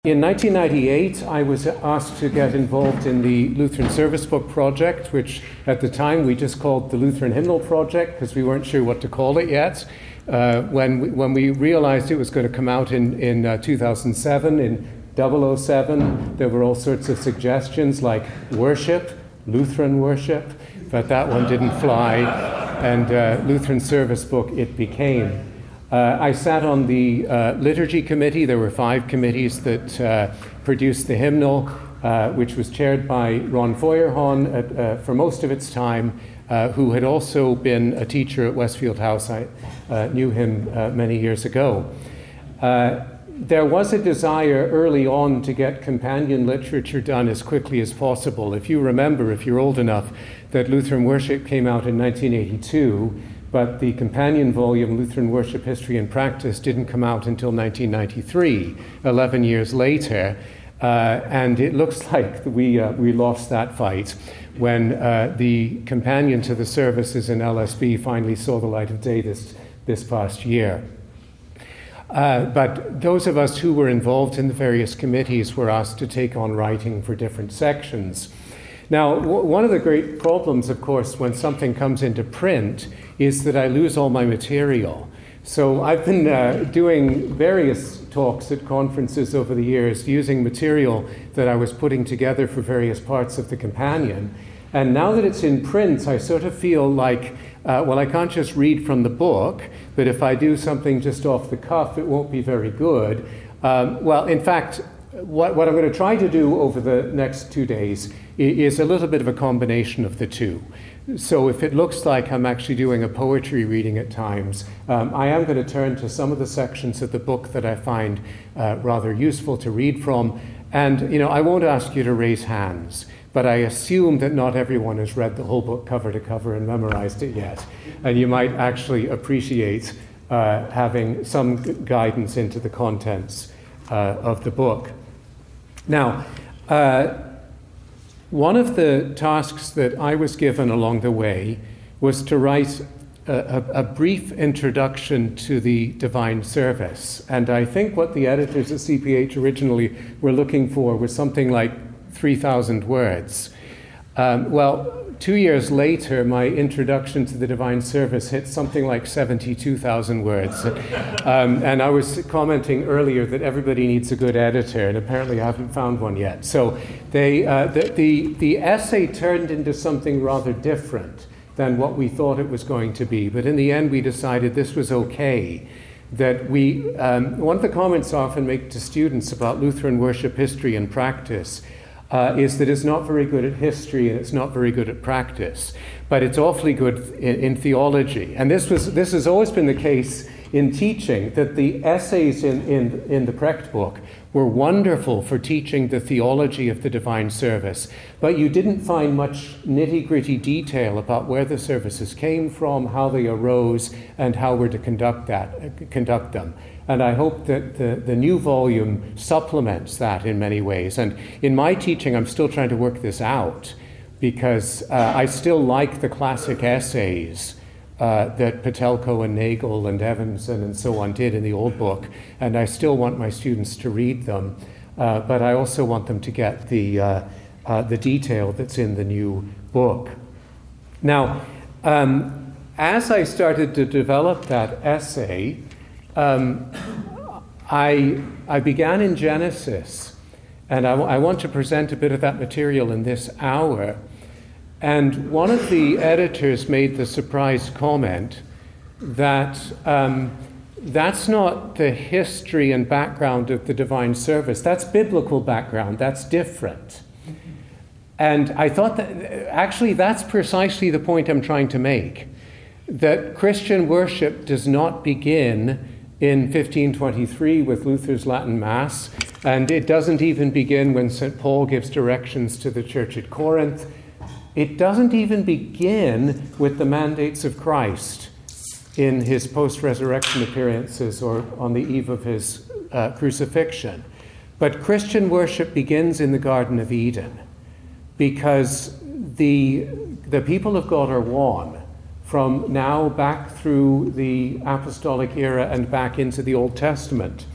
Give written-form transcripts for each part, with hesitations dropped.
In 1998, I was asked to get involved in the Lutheran Service Book Project, which at the time we just called the Lutheran Hymnal Project because we weren't sure what to call it yet. When we realized it was going to come out in 2007, in 007, there were all sorts of suggestions like worship, Lutheran worship, but that one didn't fly, and Lutheran Service Book it became. I sat on the liturgy committee. There were 5 committees that produced the hymnal, which was chaired by Ron Feuerhahn for most of its time, who had also been a teacher at Westfield House. I knew him many years ago. There was a desire early on to get companion literature done as quickly as possible. If you remember, if you're old enough, that Lutheran Worship came out in 1982, but the companion volume, Lutheran Worship History and Practice, didn't come out until 1993, 11 years later. And it looks like we lost that fight when the companion to the services in LSB finally saw the light of day this past year. But those of us who were involved in the various committees were asked to take on writing for different sections. Now, one of the great problems, of course, when something comes into print is that I lose all my material. So I've been doing various talks at conferences over the years using material that I was putting together for various parts of the companion. And now that it's in print, I sort of feel like, I can't just read from the book, but if I do something just off the cuff, it won't be very good. In fact, what I'm going to try to do over the next 2 days is a little bit of a combination of the two. So if it looks like I'm actually doing a poetry reading at times, I am going to turn to some of the sections of the book that I find rather useful to read from. And, I won't ask you to raise hands, but I assume that not everyone has read the whole book cover to cover and memorized it yet. And you might actually appreciate having some guidance into the contents of the book. Now, one of the tasks that I was given along the way was to write a brief introduction to the divine service. And I think what the editors at CPH originally were looking for was something like 3,000 words. 2 years later, my introduction to the divine service hit something like 72,000 words. And I was commenting earlier that everybody needs a good editor, and apparently I haven't found one yet. So the essay turned into something rather different than what we thought it was going to be. But in the end, we decided this was okay. That one of the comments I often make to students about Lutheran worship history and practice is that it's not very good at history and it's not very good at practice, but it's awfully good in theology. And this has always been the case in teaching, that the essays in the Precht book were wonderful for teaching the theology of the divine service, but you didn't find much nitty-gritty detail about where the services came from, how they arose, and how we're to conduct them. And I hope that the new volume supplements that in many ways. And in my teaching, I'm still trying to work this out, because I still like the classic essays that Patelko and Nagel and Evanson and so on did in the old book, and I still want my students to read them, but I also want them to get the detail that's in the new book. Now, as I started to develop that essay, I began in Genesis, and I want to present a bit of that material in this hour. And one of the editors made the surprise comment that that's not the history and background of the divine service. That's biblical background. That's different. And I thought that actually that's precisely the point I'm trying to make, that Christian worship does not begin in 1523 with Luther's Latin Mass, and it doesn't even begin when St. Paul gives directions to the church at Corinth. It doesn't even begin with the mandates of Christ in his post-resurrection appearances or on the eve of his crucifixion. But Christian worship begins in the Garden of Eden, because the people of God are one from now back through the apostolic era and back into the Old Testament.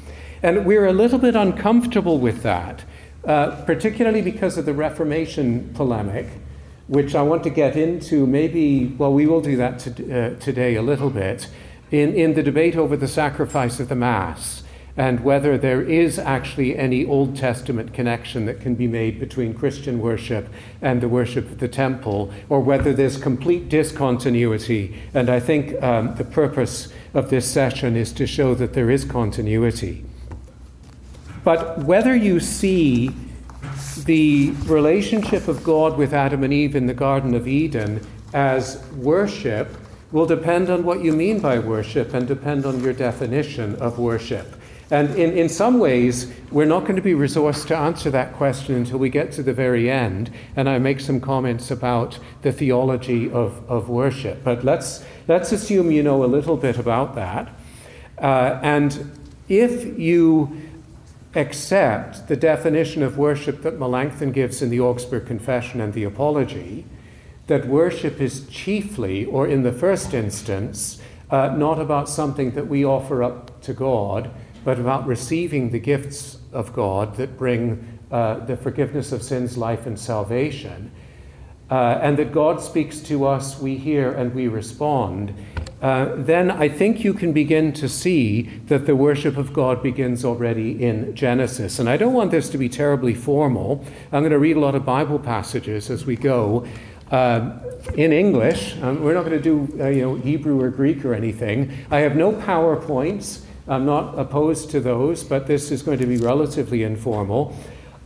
And we're a little bit uncomfortable with that, particularly because of the Reformation polemic, which I want to get into maybe, well, we will do that today a little bit, in the debate over the sacrifice of the Mass and whether there is actually any Old Testament connection that can be made between Christian worship and the worship of the temple, or whether there's complete discontinuity. And I think the purpose of this session is to show that there is continuity. But whether you see the relationship of God with Adam and Eve in the Garden of Eden as worship will depend on what you mean by worship and depend on your definition of worship. And in some ways, we're not going to be resourced to answer that question until we get to the very end, and I make some comments about the theology of worship. But let's assume you know a little bit about that. And if you accept the definition of worship that Melanchthon gives in the Augsburg Confession and the Apology, that worship is chiefly, or in the first instance, not about something that we offer up to God, but about receiving the gifts of God that bring the forgiveness of sins, life, and salvation, and that God speaks to us, we hear, and we respond, then I think you can begin to see that the worship of God begins already in Genesis. And I don't want this to be terribly formal. I'm going to read a lot of Bible passages as we go. In English. We're not going to do Hebrew or Greek or anything. I have no PowerPoints. I'm not opposed to those, but this is going to be relatively informal.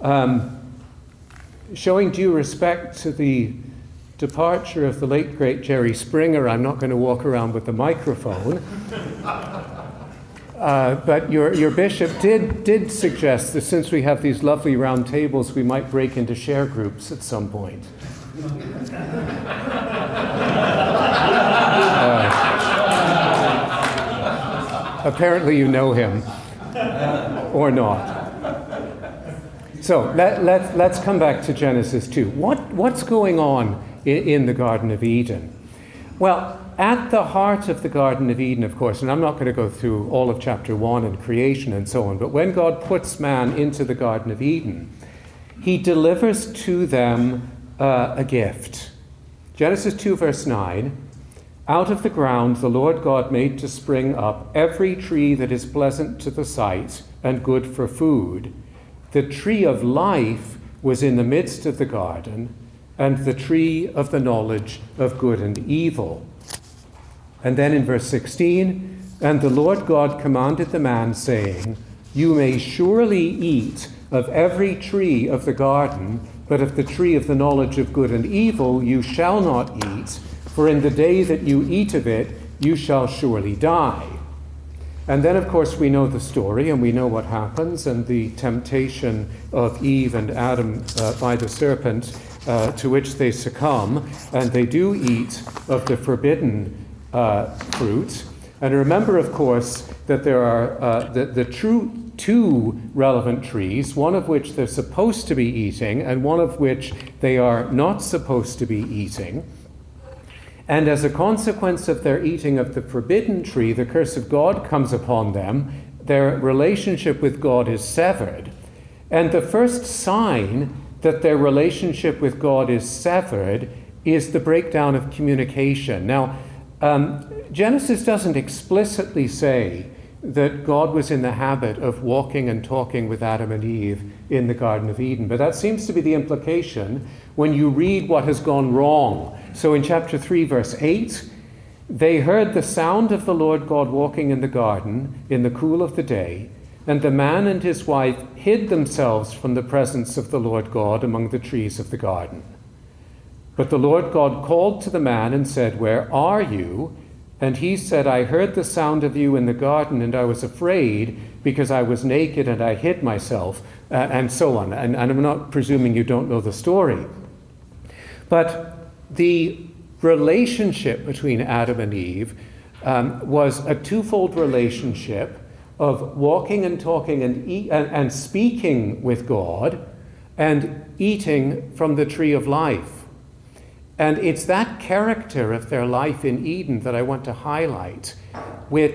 Showing due respect to the departure of the late, great Jerry Springer, I'm not going to walk around with the microphone. But your bishop did suggest that since we have these lovely round tables, we might break into share groups at some point. Apparently you know him, or not. So let's come back to Genesis 2. What's going on in the Garden of Eden? Well, at the heart of the Garden of Eden, of course, and I'm not going to go through all of chapter 1 and creation and so on, but when God puts man into the Garden of Eden, he delivers to them a gift. Genesis 2, verse 9, out of the ground the Lord God made to spring up every tree that is pleasant to the sight and good for food. The tree of life was in the midst of the garden, and the tree of the knowledge of good and evil. And then in verse 16, and the Lord God commanded the man, saying, you may surely eat of every tree of the garden, but of the tree of the knowledge of good and evil you shall not eat, for in the day that you eat of it, you shall surely die. And then, of course, we know the story, and we know what happens, and the temptation of Eve and Adam by the serpent, to which they succumb, and they do eat of the forbidden fruit. And remember, of course, that there are the true two relevant trees, one of which they're supposed to be eating and one of which they are not supposed to be eating. And as a consequence of their eating of the forbidden tree, the curse of God comes upon them. Their relationship with God is severed. And the first sign that their relationship with God is severed is the breakdown of communication. Now, Genesis doesn't explicitly say that God was in the habit of walking and talking with Adam and Eve in the Garden of Eden. But that seems to be the implication when you read what has gone wrong. So in chapter 3, verse 8, they heard the sound of the Lord God walking in the garden in the cool of the day, and the man and his wife hid themselves from the presence of the Lord God among the trees of the garden. But the Lord God called to the man and said, where are you? And he said, I heard the sound of you in the garden, and I was afraid because I was naked and I hid myself, and so on. And I'm not presuming you don't know the story. But the relationship between Adam and Eve was a twofold relationship of walking and talking and speaking with God and eating from the tree of life. And it's that character of their life in Eden that I want to highlight, which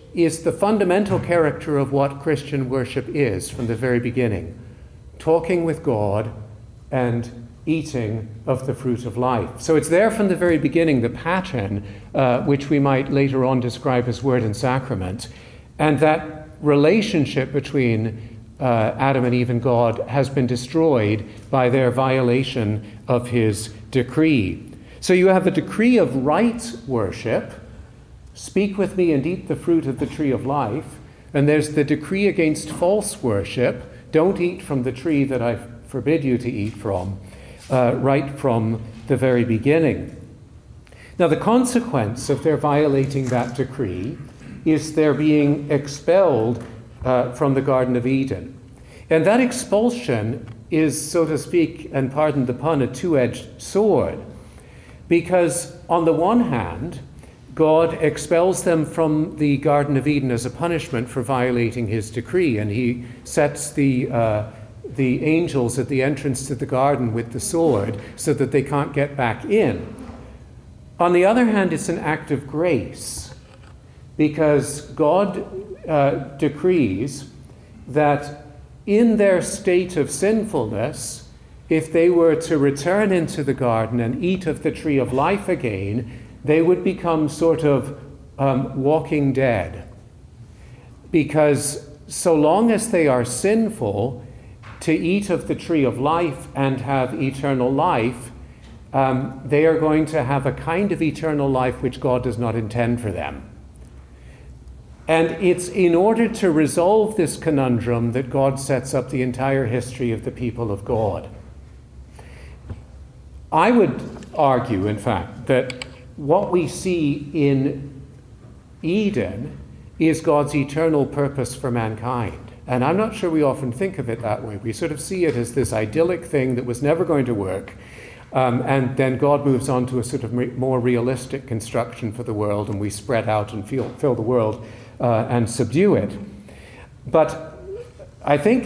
is the fundamental character of what Christian worship is from the very beginning. Talking with God and eating of the fruit of life. So it's there from the very beginning, the pattern, which we might later on describe as word and sacrament. And that relationship between Adam and Eve and God has been destroyed by their violation of his decree. So you have a decree of right worship, speak with me and eat the fruit of the tree of life, and there's the decree against false worship, don't eat from the tree that I forbid you to eat from, right from the very beginning. Now the consequence of their violating that decree is their being expelled from the Garden of Eden. And that expulsion is, so to speak, and pardon the pun, a two-edged sword. Because on the one hand, God expels them from the Garden of Eden as a punishment for violating his decree, and he sets the angels at the entrance to the garden with the sword so that they can't get back in. On the other hand, it's an act of grace, because God decrees that in their state of sinfulness, if they were to return into the garden and eat of the tree of life again, they would become sort of walking dead. Because so long as they are sinful, to eat of the tree of life and have eternal life, they are going to have a kind of eternal life which God does not intend for them. And it's in order to resolve this conundrum that God sets up the entire history of the people of God. I would argue, in fact, that what we see in Eden is God's eternal purpose for mankind. And I'm not sure we often think of it that way. We sort of see it as this idyllic thing that was never going to work. And then God moves on to a sort of more realistic construction for the world, and we spread out and fill the world and subdue it. But I think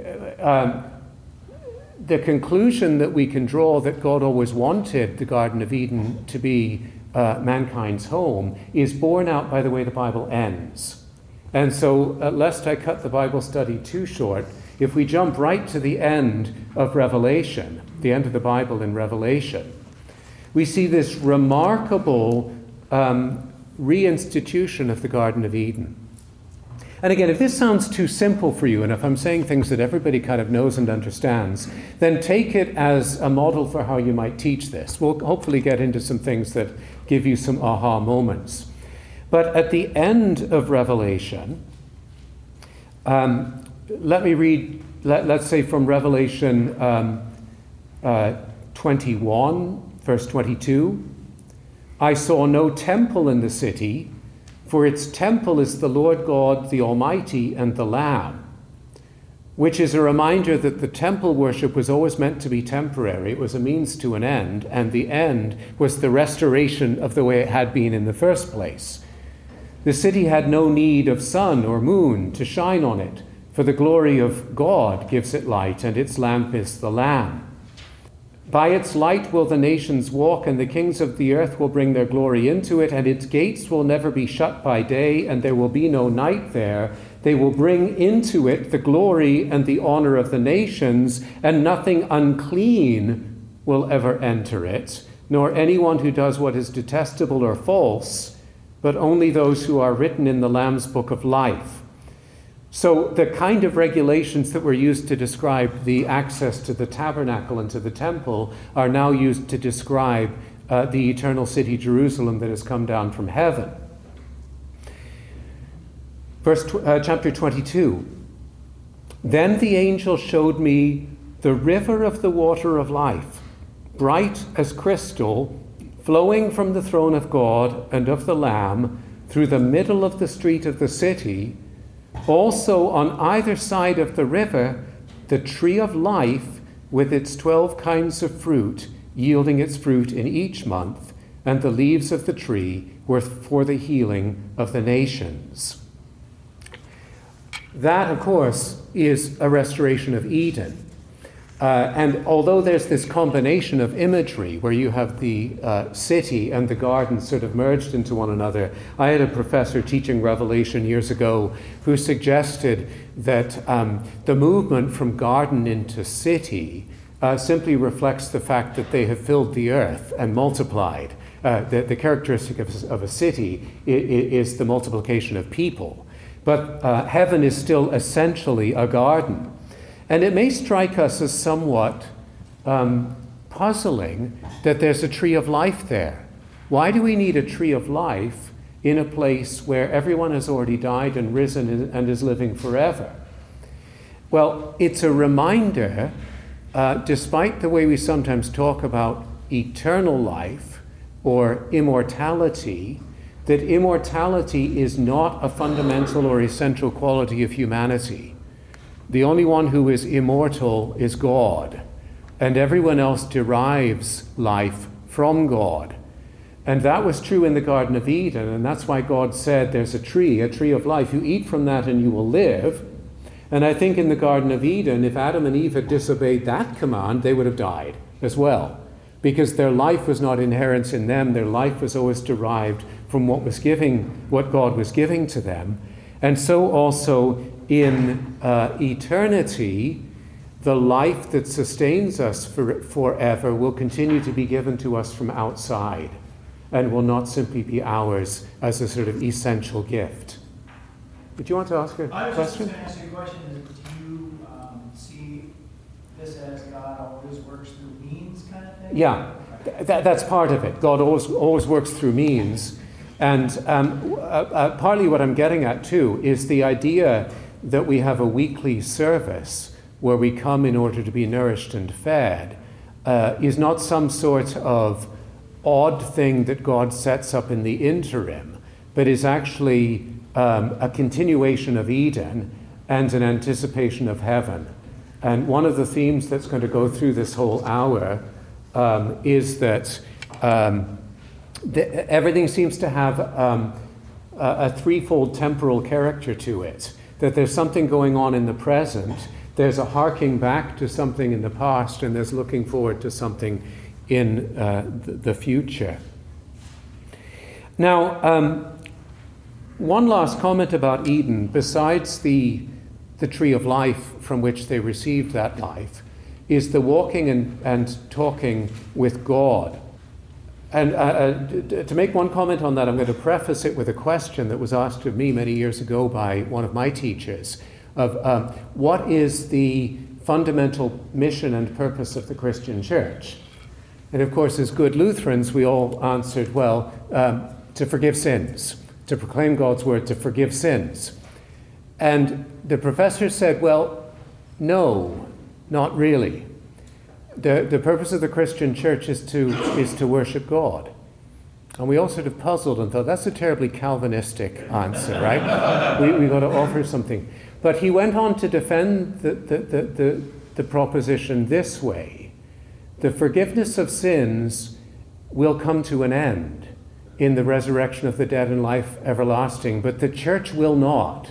the conclusion that we can draw that God always wanted the Garden of Eden to be mankind's home is borne out by the way the Bible ends. And so, lest I cut the Bible study too short, if we jump right to the end of Revelation, the end of the Bible in Revelation, we see this remarkable reinstitution of the Garden of Eden. And again, if this sounds too simple for you, and if I'm saying things that everybody kind of knows and understands, then take it as a model for how you might teach this. We'll hopefully get into some things that give you some aha moments. But at the end of Revelation, let me read, let's say from Revelation 21, verse 22. I saw no temple in the city, for its temple is the Lord God, the Almighty, and the Lamb, which is a reminder that the temple worship was always meant to be temporary. It was a means to an end, and the end was the restoration of the way it had been in the first place. The city had no need of sun or moon to shine on it, for the glory of God gives it light, and its lamp is the Lamb. By its light will the nations walk, and the kings of the earth will bring their glory into it, and its gates will never be shut by day, and there will be no night there. They will bring into it the glory and the honor of the nations, and nothing unclean will ever enter it, nor anyone who does what is detestable or false, but only those who are written in the Lamb's book of life. So the kind of regulations that were used to describe the access to the tabernacle and to the temple are now used to describe the eternal city Jerusalem that has come down from heaven. Chapter 22. Then the angel showed me the river of the water of life, bright as crystal, flowing from the throne of God and of the Lamb through the middle of the street of the city. Also on either side of the river, the tree of life with its 12 kinds of fruit, yielding its fruit in each month, and the leaves of the tree were for the healing of the nations. That, of course, is a restoration of Eden. And although there's this combination of imagery where you have the city and the garden sort of merged into one another, I had a professor teaching Revelation years ago who suggested that the movement from garden into city simply reflects the fact that they have filled the earth and multiplied. The characteristic of a city is the multiplication of people. But heaven is still essentially a garden. And it may strike us as somewhat puzzling that there's a tree of life there. Why do we need a tree of life in a place where everyone has already died and risen and is living forever? Well, it's a reminder, despite the way we sometimes talk about eternal life or immortality, that immortality is not a fundamental or essential quality of humanity. The only one who is immortal is God, and everyone else derives life from God. And that was true in the Garden of Eden, and that's why God said there's a tree of life. You eat from that and you will live. And I think in the Garden of Eden, if Adam and Eve had disobeyed that command, they would have died as well, because their life was not inherent in them. Their life was always derived from what God was giving to them. And so also in eternity, the life that sustains us forever will continue to be given to us from outside and will not simply be ours as a sort of essential gift. Did you want to ask a question? I was just going to ask you a question. Do you see this as God always works through means kind of thing? Yeah, that's part of it. God always works through means. And partly what I'm getting at, too, is the idea that we have a weekly service where we come in order to be nourished and fed is not some sort of odd thing that God sets up in the interim, but is actually a continuation of Eden and an anticipation of heaven. And one of the themes that's going to go through this whole hour is that everything seems to have a threefold temporal character to it. That there's something going on in the present, there's a harking back to something in the past, and there's looking forward to something in the future. Now, one last comment about Eden, besides the tree of life from which they received that life, is the walking and talking with God. And to make one comment on that, I'm going to preface it with a question that was asked of me many years ago by one of my teachers of what is the fundamental mission and purpose of the Christian church? And of course, as good Lutherans, we all answered, well, to forgive sins, to proclaim God's word, to forgive sins. And the professor said, well, no, not really. The purpose of the Christian church is to worship God. And we all sort of puzzled and thought, that's a terribly Calvinistic answer, right? We've got to offer something. But he went on to defend the proposition this way. The forgiveness of sins will come to an end in the resurrection of the dead and life everlasting, but the church will not.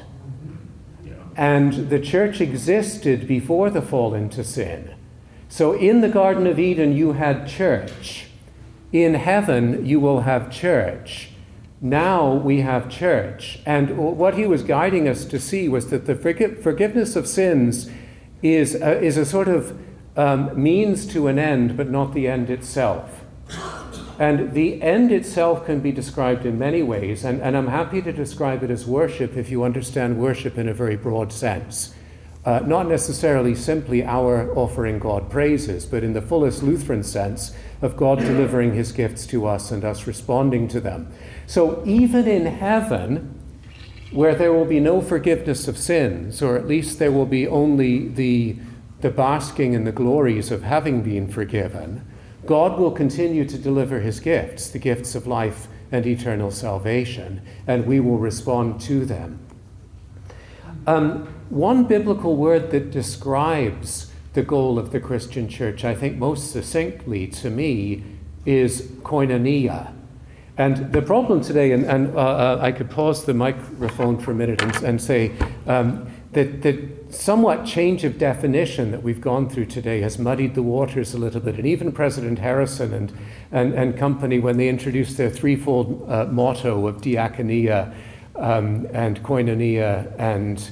And the church existed before the fall into sin. So in the Garden of Eden, you had church. In heaven, you will have church. Now we have church. And what he was guiding us to see was that the forgiveness of sins is a sort of means to an end, but not the end itself. And the end itself can be described in many ways, and I'm happy to describe it as worship if you understand worship in a very broad sense. Not necessarily simply our offering God praises, but in the fullest Lutheran sense of God delivering his gifts to us and us responding to them. So even in heaven, where there will be no forgiveness of sins, or at least there will be only the basking in the glories of having been forgiven, God will continue to deliver his gifts, the gifts of life and eternal salvation, and we will respond to them. One biblical word that describes the goal of the Christian church, I think most succinctly to me, is koinonia. And the problem today, and I could pause the microphone for a minute and say, the somewhat change of definition that we've gone through today has muddied the waters a little bit. And even President Harrison and company, when they introduced their threefold motto of diakonia and koinonia and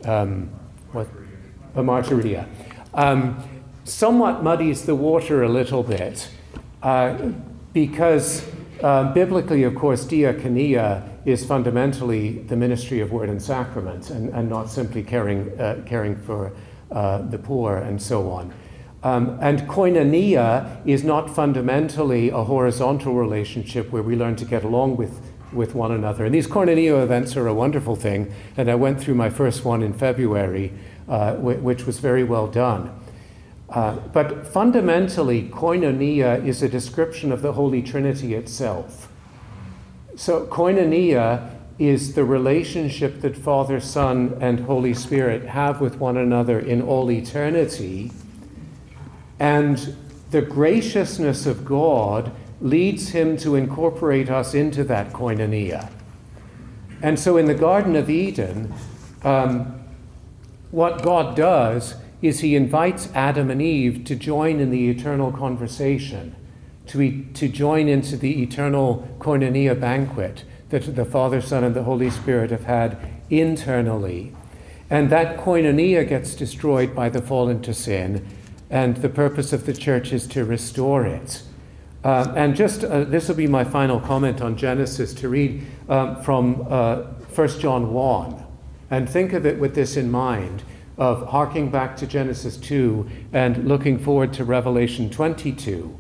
martyria, somewhat muddies the water a little bit because biblically, of course, diakonia is fundamentally the ministry of word and sacrament, and not simply caring for the poor and so on. And koinonia is not fundamentally a horizontal relationship where we learn to get along with one another. And these koinonia events are a wonderful thing, and I went through my first one in February, which was very well done. But fundamentally, koinonia is a description of the Holy Trinity itself. So koinonia is the relationship that Father, Son, and Holy Spirit have with one another in all eternity. And the graciousness of God leads him to incorporate us into that koinonia. And so in the Garden of Eden, what God does is he invites Adam and Eve to join in the eternal conversation, to join into the eternal koinonia banquet that the Father, Son, and the Holy Spirit have had internally. And that koinonia gets destroyed by the fall into sin, and the purpose of the church is to restore it. And just this will be my final comment on Genesis, to read from 1 John 1. And think of it with this in mind, of harking back to Genesis 2 and looking forward to Revelation 22.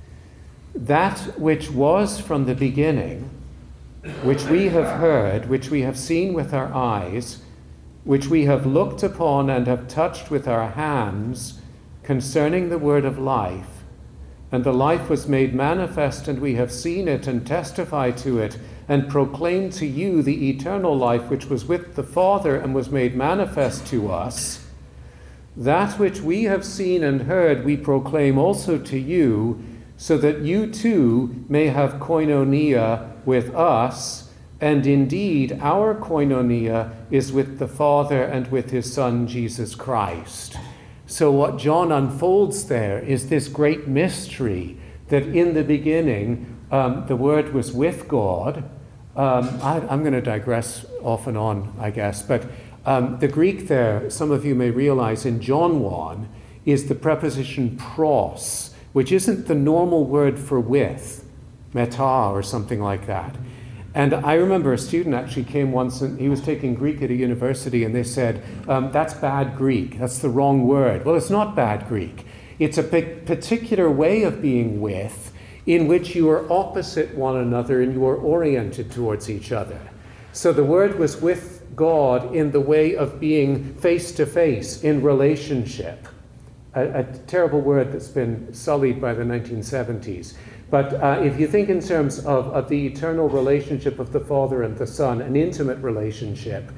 That which was from the beginning, which we have heard, which we have seen with our eyes, which we have looked upon and have touched with our hands, concerning the word of life. And the life was made manifest, and we have seen it and testify to it, and proclaim to you the eternal life which was with the Father and was made manifest to us. That which we have seen and heard we proclaim also to you, so that you too may have koinonia with us. And indeed, our koinonia is with the Father and with his Son, Jesus Christ. So what John unfolds there is this great mystery that in the beginning, the Word was with God. I'm going to digress off and on, I guess, but the Greek there, some of you may realize in John 1, is the preposition pros, which isn't the normal word for with, meta or something like that. And I remember a student actually came once, and he was taking Greek at a university, and they said, that's bad Greek, that's the wrong word. Well, it's not bad Greek. It's a particular way of being with, in which you are opposite one another and you are oriented towards each other. So the word was with God in the way of being face-to-face in relationship. A terrible word that's been sullied by the 1970s. But if you think in terms of the eternal relationship of the Father and the Son, an intimate relationship,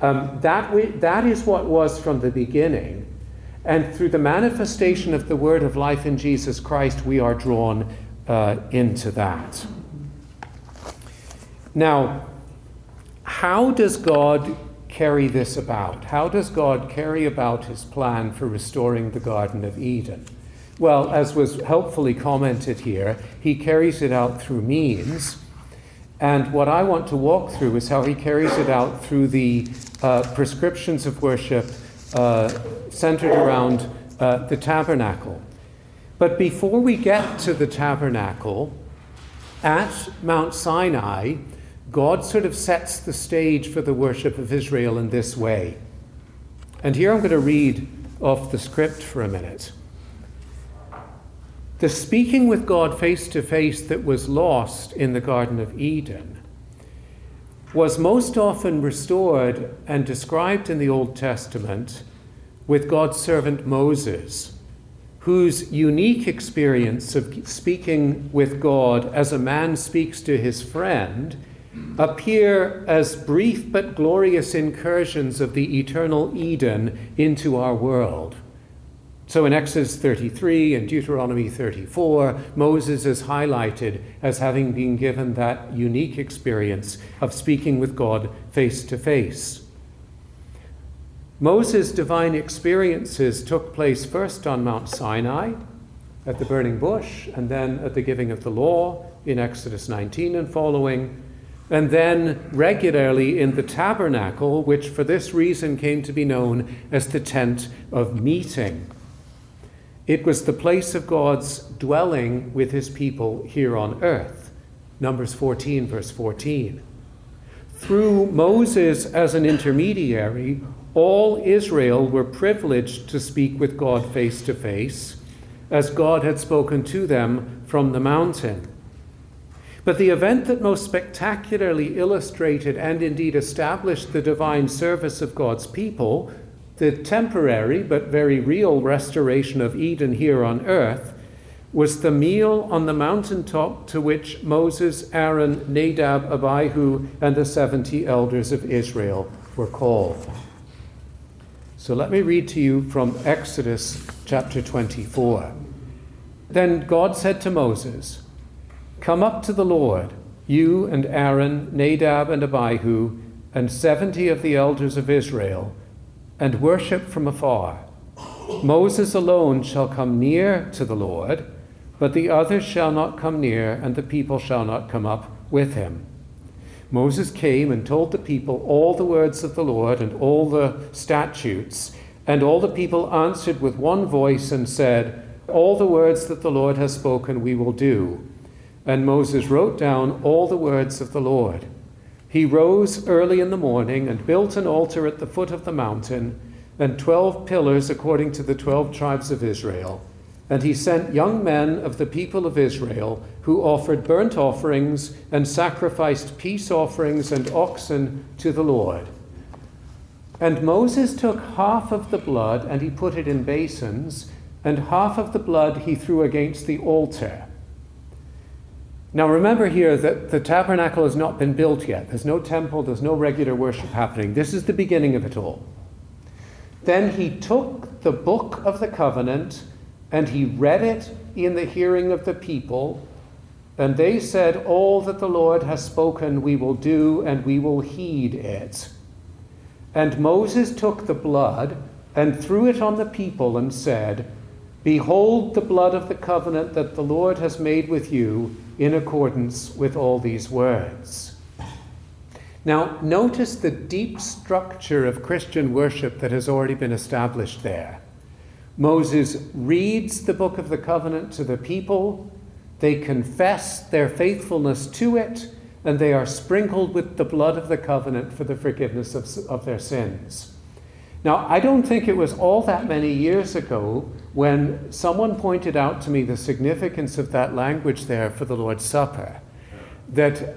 that is what was from the beginning. And through the manifestation of the word of life in Jesus Christ, we are drawn into that. Now, how does God carry this about? How does God carry about his plan for restoring the Garden of Eden? Well, as was helpfully commented here, he carries it out through means. And what I want to walk through is how he carries it out through the prescriptions of worship centered around the tabernacle. But before we get to the tabernacle, at Mount Sinai, God sort of sets the stage for the worship of Israel in this way. And here I'm going to read off the script for a minute. The speaking with God face to face that was lost in the Garden of Eden was most often restored and described in the Old Testament with God's servant Moses, whose unique experience of speaking with God as a man speaks to his friend appear as brief but glorious incursions of the eternal Eden into our world. So in Exodus 33 and Deuteronomy 34, Moses is highlighted as having been given that unique experience of speaking with God face to face. Moses' divine experiences took place first on Mount Sinai at the burning bush, and then at the giving of the law in Exodus 19 and following, and then regularly in the tabernacle, which for this reason came to be known as the tent of meeting. It was the place of God's dwelling with his people here on earth. Numbers 14, verse 14. Through Moses as an intermediary, all Israel were privileged to speak with God face to face, as God had spoken to them from the mountain. But the event that most spectacularly illustrated and indeed established the divine service of God's people, the temporary but very real restoration of Eden here on earth, was the meal on the mountaintop to which Moses, Aaron, Nadab, Abihu, and the 70 elders of Israel were called. So let me read to you from Exodus chapter 24. Then God said to Moses, "Come up to the Lord, you and Aaron, Nadab and Abihu, and 70 of the elders of Israel, and worship from afar. Moses alone shall come near to the Lord, but the others shall not come near, and the people shall not come up with him." Moses came and told the people all the words of the Lord and all the statutes, and all the people answered with one voice and said, "All the words that the Lord has spoken we will do." And Moses wrote down all the words of the Lord. He rose early in the morning and built an altar at the foot of the mountain, and 12 pillars according to the 12 tribes of Israel. And he sent young men of the people of Israel who offered burnt offerings and sacrificed peace offerings and oxen to the Lord. And Moses took half of the blood and he put it in basins, and half of the blood he threw against the altar. Now remember here that the tabernacle has not been built yet. There's no temple, there's no regular worship happening. This is the beginning of it all. Then he took the book of the covenant and he read it in the hearing of the people, and they said, "All that the Lord has spoken we will do, and we will heed it." And Moses took the blood and threw it on the people and said, "Behold the blood of the covenant that the Lord has made with you in accordance with all these words." Now, notice the deep structure of Christian worship that has already been established there. Moses reads the book of the covenant to the people, they confess their faithfulness to it, and they are sprinkled with the blood of the covenant for the forgiveness of their sins. Now, I don't think it was all that many years ago when someone pointed out to me the significance of that language there for the Lord's Supper. That,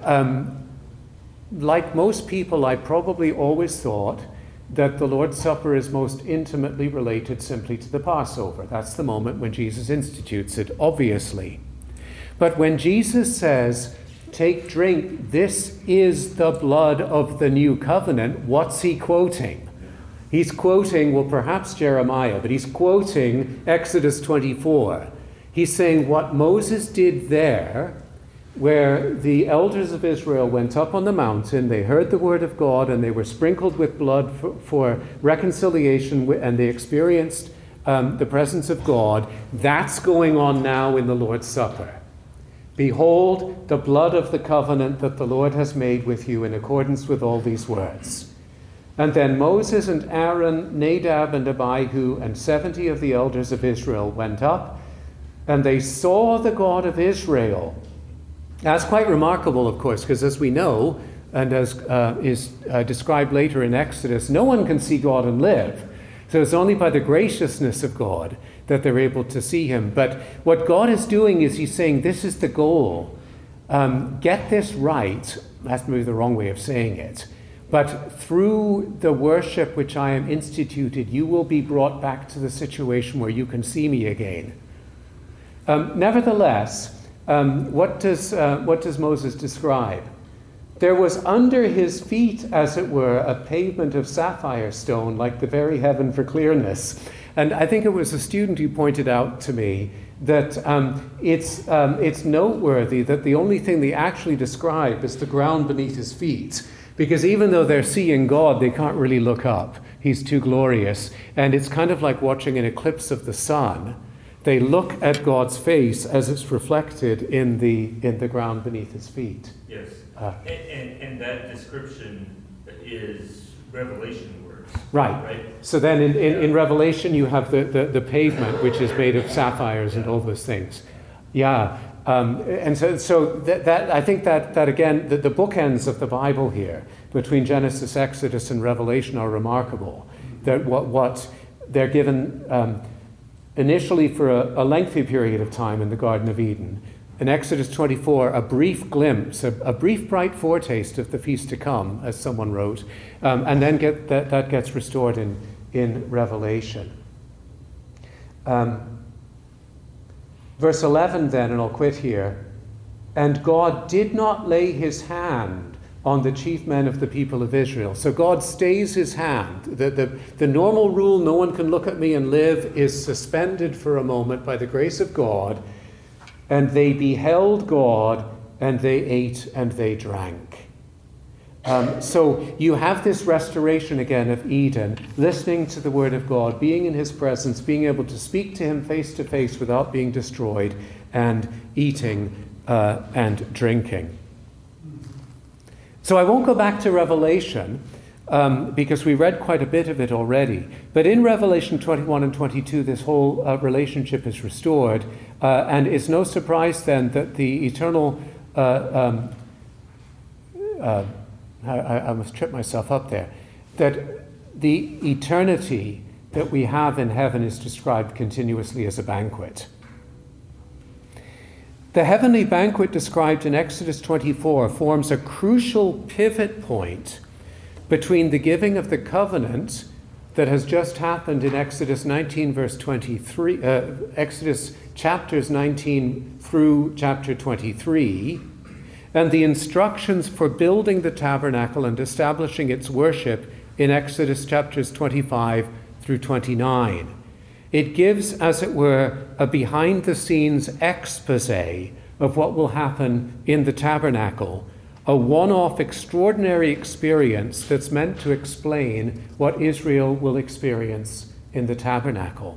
like most people, I probably always thought that the Lord's Supper is most intimately related simply to the Passover. That's the moment when Jesus institutes it, obviously. But when Jesus says, "Take, drink, this is the blood of the new covenant," what's he quoting? He's quoting, well, perhaps Jeremiah, but he's quoting Exodus 24. He's saying what Moses did there, where the elders of Israel went up on the mountain, they heard the word of God, and they were sprinkled with blood for reconciliation, and they experienced the presence of God. That's going on now in the Lord's Supper. "Behold the blood of the covenant that the Lord has made with you in accordance with all these words." And then Moses and Aaron, Nadab and Abihu, and 70 of the elders of Israel went up, and they saw the God of Israel. That's quite remarkable, of course, because as we know, and as is described later in Exodus, no one can see God and live. So it's only by the graciousness of God that they're able to see him. But what God is doing is he's saying, this is the goal. Get this right. That's maybe the wrong way of saying it. But through the worship which I am instituted, you will be brought back to the situation where you can see me again. Nevertheless, what does Moses describe? There was under his feet, as it were, a pavement of sapphire stone, like the very heaven for clearness. And I think it was a student who pointed out to me that it's noteworthy that the only thing they actually describe is the ground beneath his feet. Because even though they're seeing God, they can't really look up He's too glorious. And it's kind of like watching an eclipse of the sun. They look at God's face as it's reflected in the ground beneath his feet. Yes. And that description is Revelation words. Right. So then in Revelation you have the pavement, which is made of sapphires and all those things. Yeah. And so that I think that again, the bookends of the Bible here, between Genesis, Exodus, and Revelation, are remarkable. That what they're given initially for a lengthy period of time in the Garden of Eden. In Exodus 24, a brief glimpse, a brief bright foretaste of the feast to come, as someone wrote, and then that gets restored in Revelation. Verse 11 then, and I'll quit here. And God did not lay his hand on the chief men of the people of Israel. So God stays his hand. The normal rule, no one can look at me and live, is suspended for a moment by the grace of God. And they beheld God, and they ate and they drank. So you have this restoration again of Eden, listening to the word of God, being in his presence, being able to speak to him face to face without being destroyed, and eating and drinking. So I won't go back to Revelation because we read quite a bit of it already. But in Revelation 21 and 22, this whole relationship is restored. And it's no surprise then that the eternal... I must trip myself up there. That the eternity that we have in heaven is described continuously as a banquet. The heavenly banquet described in Exodus 24 forms a crucial pivot point between the giving of the covenant that has just happened in Exodus 19, verse 23, Exodus chapters 19 through chapter 23, and the instructions for building the tabernacle and establishing its worship in Exodus chapters 25 through 29. It gives, as it were, a behind-the-scenes exposé of what will happen in the tabernacle, a one-off extraordinary experience that's meant to explain what Israel will experience in the tabernacle.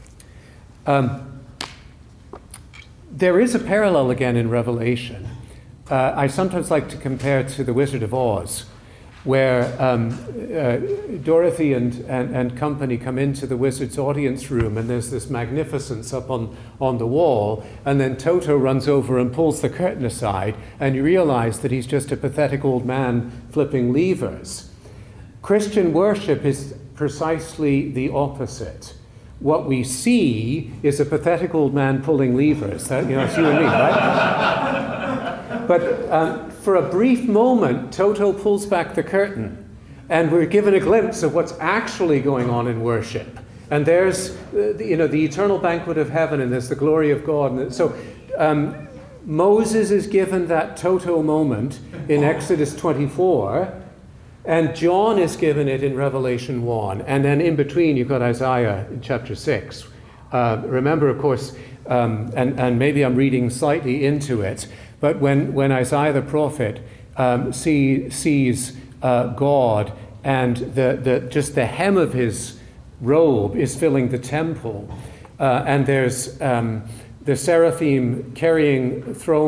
There is a parallel again in Revelation. I sometimes like to compare to The Wizard of Oz, where Dorothy and company come into the wizard's audience room, and there's this magnificence up on the wall, and then Toto runs over and pulls the curtain aside, and you realize that he's just a pathetic old man flipping levers. Christian worship is precisely the opposite. What we see is a pathetic old man pulling levers. It's you and me, right? But for a brief moment, Toto pulls back the curtain, and we're given a glimpse of what's actually going on in worship. And there's, the eternal banquet of heaven, and there's the glory of God. And so Moses is given that Toto moment in Exodus 24, and John is given it in Revelation 1. And then in between, you've got Isaiah in chapter 6. Remember, of course, and maybe I'm reading slightly into it, but when Isaiah the prophet sees God, and just the hem of his robe is filling the temple, and there's the seraphim carrying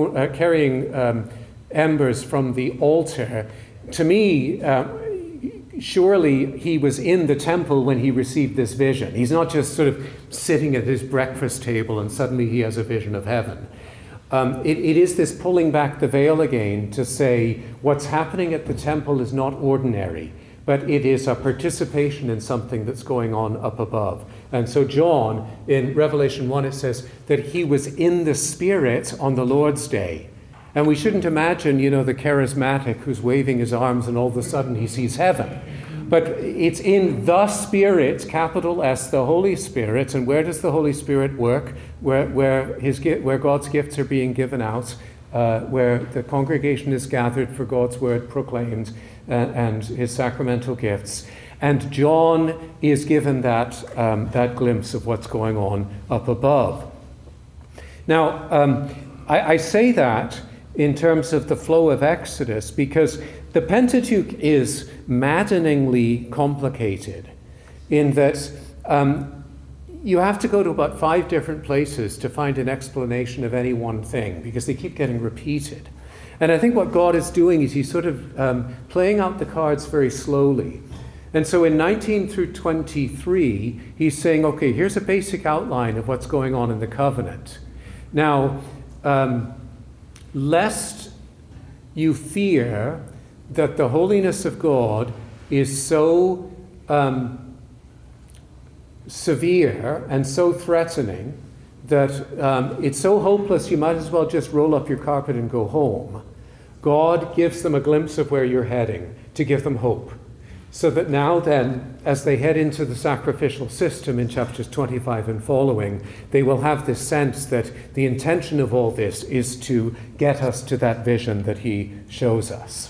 embers from the altar. To me, surely he was in the temple when he received this vision. He's not just sort of sitting at his breakfast table and suddenly he has a vision of heaven. It is this pulling back the veil again to say what's happening at the temple is not ordinary, but it is a participation in something that's going on up above. And so John, in Revelation 1, it says that he was in the Spirit on the Lord's day. And we shouldn't imagine, the charismatic who's waving his arms and all of a sudden he sees heaven. But it's in the Spirit, capital S, the Holy Spirit. And where does the Holy Spirit work? Where God's gifts are being given out, where the congregation is gathered for God's word proclaimed, and his sacramental gifts. And John is given that glimpse of what's going on up above. Now, I say that in terms of the flow of Exodus because the Pentateuch is maddeningly complicated. in that you have to go to about 5 different places to find an explanation of any one thing, because they keep getting repeated. And I think what God is doing is he's sort of playing out the cards very slowly. And so in 19 through 23, he's saying, okay, here's a basic outline of what's going on in the covenant. Now, lest you fear that the holiness of God is so severe and so threatening that it's so hopeless you might as well just roll up your carpet and go home. God gives them a glimpse of where you're heading to give them hope. So that now then, as they head into the sacrificial system in chapters 25 and following, they will have this sense that the intention of all this is to get us to that vision that he shows us.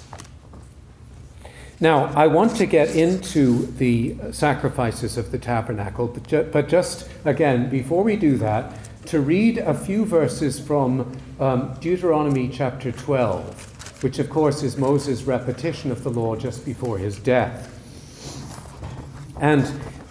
Now, I want to get into the sacrifices of the tabernacle, but just, again, before we do that, to read a few verses from Deuteronomy chapter 12, which, of course, is Moses' repetition of the law just before his death. And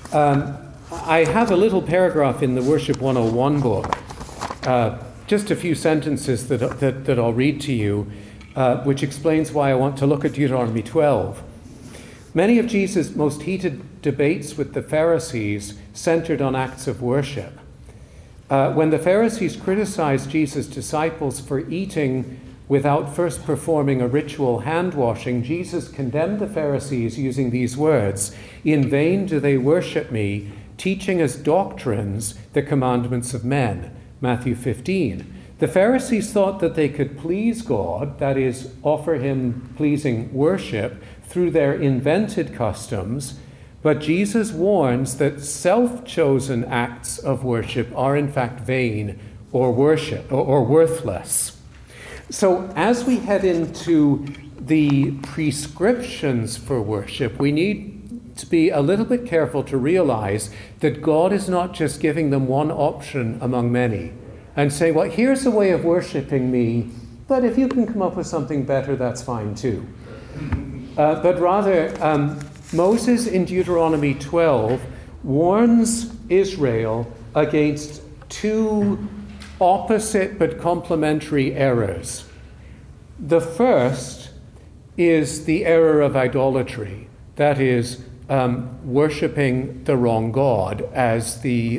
I have a little paragraph in the Worship 101 book, just a few sentences that I'll read to you, which explains why I want to look at Deuteronomy 12. Many of Jesus' most heated debates with the Pharisees centered on acts of worship. When the Pharisees criticized Jesus' disciples for eating without first performing a ritual hand-washing, Jesus condemned the Pharisees using these words, "In vain do they worship me, teaching as doctrines the commandments of men." Matthew 15. The Pharisees thought that they could please God, that is, offer him pleasing worship, through their invented customs, but Jesus warns that self-chosen acts of worship are in fact vain or worthless. So as we head into the prescriptions for worship, we need to be a little bit careful to realize that God is not just giving them one option among many and saying, well, here's a way of worshiping me, but if you can come up with something better, that's fine too. But rather, Moses in Deuteronomy 12 warns Israel against 2 opposite but complementary errors. The first is the error of idolatry, that is, worshipping the wrong God, as the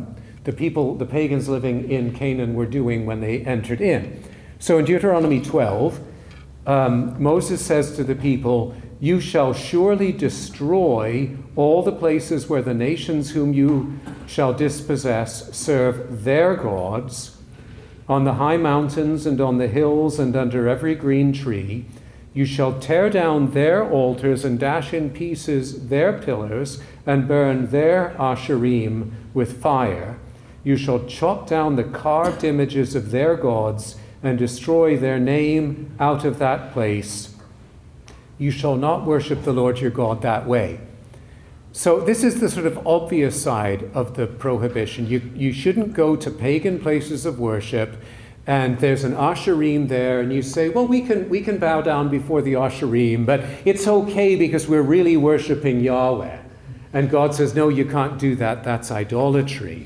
pagans living in Canaan were doing when they entered in. So in Deuteronomy 12, Moses says to the people, "You shall surely destroy all the places where the nations whom you shall dispossess serve their gods, on the high mountains and on the hills and under every green tree. You shall tear down their altars and dash in pieces their pillars and burn their asherim with fire. You shall chop down the carved images of their gods and destroy their name out of that place. You shall not worship the Lord your God that way." So this is the sort of obvious side of the prohibition. You shouldn't go to pagan places of worship and there's an asherim there and you say, well, we can bow down before the asherim, but it's okay because we're really worshiping Yahweh. And God says, no, you can't do that. That's idolatry.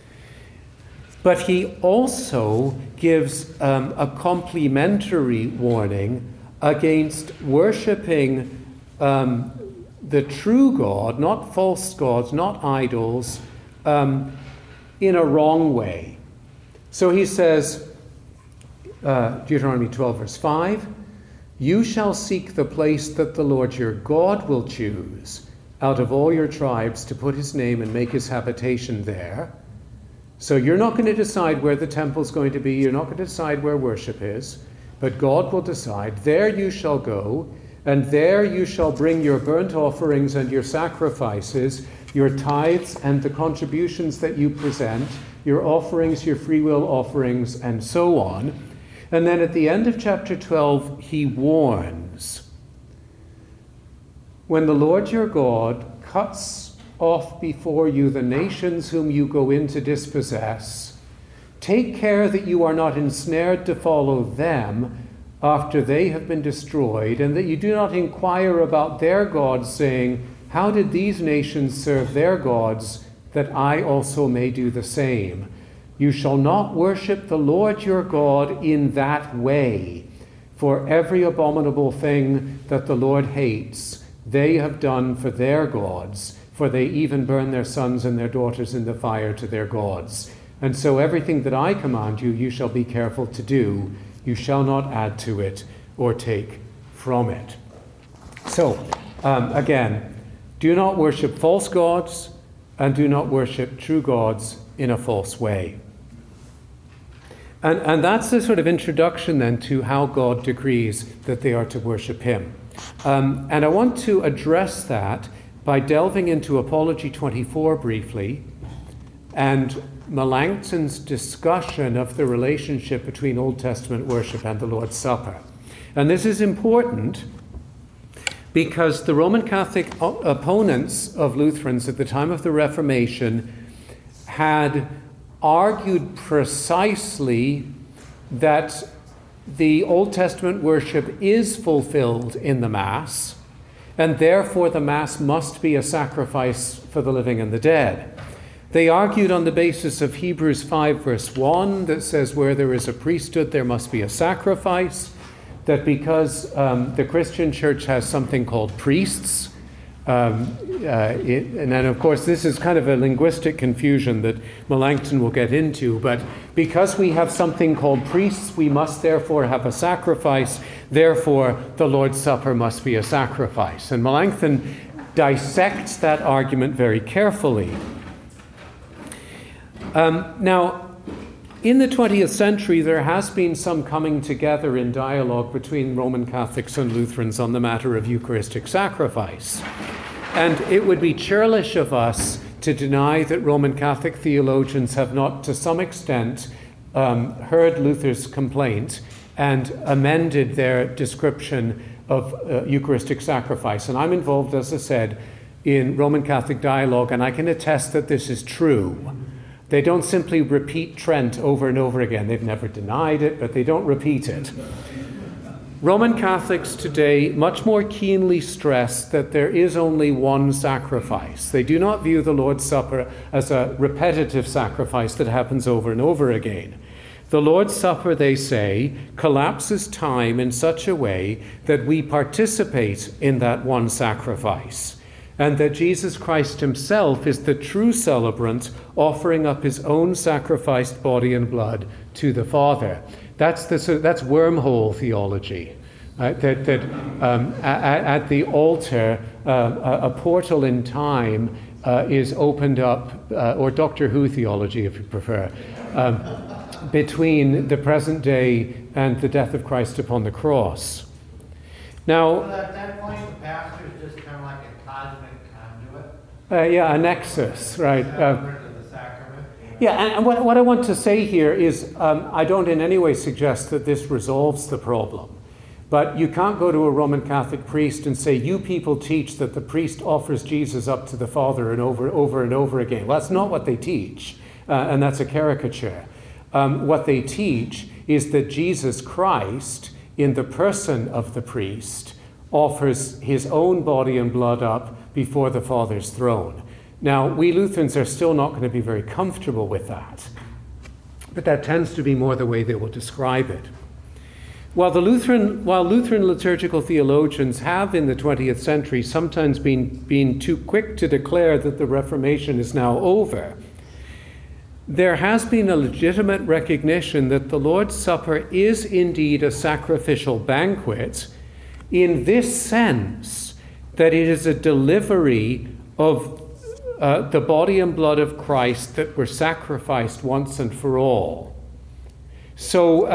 But he also gives a complementary warning against worshiping the true God, not false gods, not idols, in a wrong way. So he says, Deuteronomy 12, verse 5, "You shall seek the place that the Lord your God will choose out of all your tribes to put his name and make his habitation there." So you're not going to decide where the temple's going to be. You're not going to decide where worship is. But God will decide. "There you shall go, and there you shall bring your burnt offerings and your sacrifices, your tithes and the contributions that you present, your offerings, your freewill offerings, and so on." And then at the end of chapter 12, he warns, "When the Lord your God cuts off before you the nations whom you go in to dispossess, take care that you are not ensnared to follow them after they have been destroyed, and that you do not inquire about their gods, saying, how did these nations serve their gods, that I also may do the same? You shall not worship the Lord your God in that way, for every abominable thing that the Lord hates, they have done for their gods, for they even burn their sons and their daughters in the fire to their gods. And so everything that I command you, you shall be careful to do. You shall not add to it or take from it. So, again, do not worship false gods and do not worship true gods in a false way. And that's the sort of introduction then to how God decrees that they are to worship him. And I want to address that by delving into Apology 24 briefly and Melanchthon's discussion of the relationship between Old Testament worship and the Lord's Supper. And this is important because the Roman Catholic opponents of Lutherans at the time of the Reformation had argued precisely that the Old Testament worship is fulfilled in the Mass, and therefore the Mass must be a sacrifice for the living and the dead. They argued on the basis of Hebrews 5 verse 1 that says where there is a priesthood there must be a sacrifice, that because the Christian church has something called priests, and then of course this is kind of a linguistic confusion that Melanchthon will get into, but because we have something called priests, we must therefore have a sacrifice, therefore the Lord's Supper must be a sacrifice. And Melanchthon dissects that argument very carefully. Now, in the 20th century, there has been some coming together in dialogue between Roman Catholics and Lutherans on the matter of Eucharistic sacrifice. And it would be churlish of us to deny that Roman Catholic theologians have not, to some extent, heard Luther's complaint and amended their description of Eucharistic sacrifice. And I'm involved, as I said, in Roman Catholic dialogue, and I can attest that this is true. They don't simply repeat Trent over and over again. They've never denied it, but they don't repeat it. Roman Catholics today much more keenly stress that there is only one sacrifice. They do not view the Lord's Supper as a repetitive sacrifice that happens over and over again. The Lord's Supper, they say, collapses time in such a way that we participate in that one sacrifice, and that Jesus Christ himself is the true celebrant, offering up his own sacrificed body and blood to the Father. That's wormhole theology. At the altar, a portal in time is opened up, or Doctor Who theology, if you prefer, between the present day and the death of Christ upon the cross. Now, so at that point, the pastor is just kind of like a cosmic conduit. A nexus, right? Of the sacrament. Yeah, and what I want to say here is I don't in any way suggest that this resolves the problem. But you can't go to a Roman Catholic priest and say, you people teach that the priest offers Jesus up to the Father and over and over again. Well, that's not what they teach, and that's a caricature. What they teach is that Jesus Christ, in the person of the priest, offers his own body and blood up before the Father's throne. Now, we Lutherans are still not going to be very comfortable with that, but that tends to be more the way they will describe it. While Lutheran liturgical theologians have in the 20th century sometimes been too quick to declare that the Reformation is now over, there has been a legitimate recognition that the Lord's Supper is indeed a sacrificial banquet in this sense, that it is a delivery of the body and blood of Christ that were sacrificed once and for all. So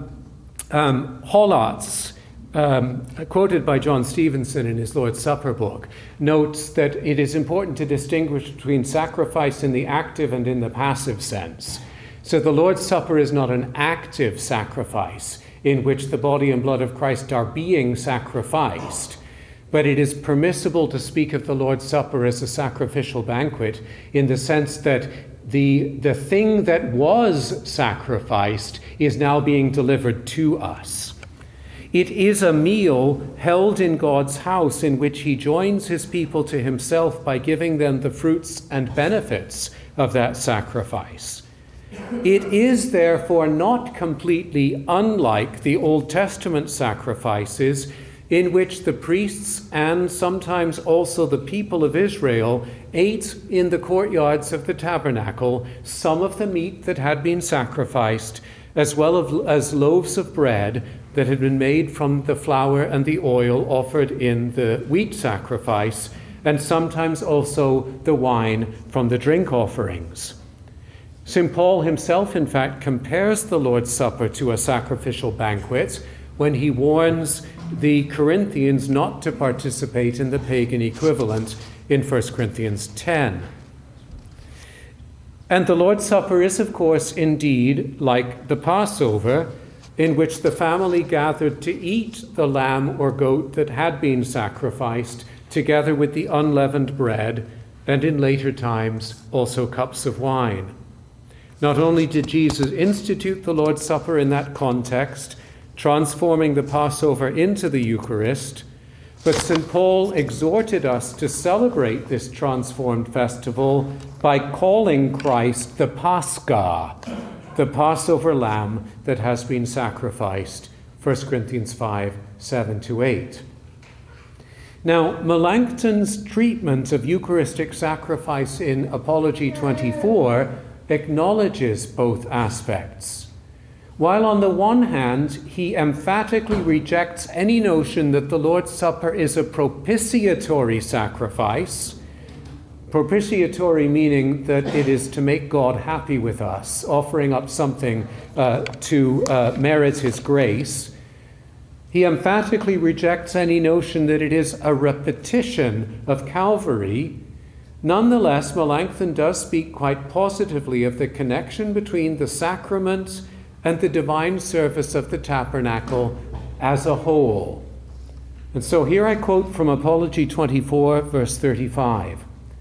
Hollatz, quoted by John Stevenson in his Lord's Supper book, notes that it is important to distinguish between sacrifice in the active and in the passive sense. So the Lord's Supper is not an active sacrifice in which the body and blood of Christ are being sacrificed, but it is permissible to speak of the Lord's Supper as a sacrificial banquet in the sense that the thing that was sacrificed is now being delivered to us. It is a meal held in God's house in which he joins his people to himself by giving them the fruits and benefits of that sacrifice. It is therefore not completely unlike the Old Testament sacrifices in which the priests and sometimes also the people of Israel ate in the courtyards of the tabernacle some of the meat that had been sacrificed, as well as loaves of bread that had been made from the flour and the oil offered in the wheat sacrifice, and sometimes also the wine from the drink offerings. St. Paul himself, in fact, compares the Lord's Supper to a sacrificial banquet when he warns the Corinthians not to participate in the pagan equivalent in 1 Corinthians 10. And the Lord's Supper is, of course, indeed like the Passover, in which the family gathered to eat the lamb or goat that had been sacrificed, together with the unleavened bread, and in later times also cups of wine. Not only did Jesus institute the Lord's Supper in that context, transforming the Passover into the Eucharist, but St. Paul exhorted us to celebrate this transformed festival by calling Christ the Pascha, the Passover lamb that has been sacrificed, 1 Corinthians 5, 7-8. Now, Melanchthon's treatment of Eucharistic sacrifice in Apology 24 acknowledges both aspects. While on the one hand, he emphatically rejects any notion that the Lord's Supper is a propitiatory sacrifice, propitiatory meaning that it is to make God happy with us, offering up something to merit his grace. He emphatically rejects any notion that it is a repetition of Calvary. Nonetheless, Melanchthon does speak quite positively of the connection between the sacrament and the divine service of the tabernacle as a whole. And so here I quote from Apology 24, verse 35.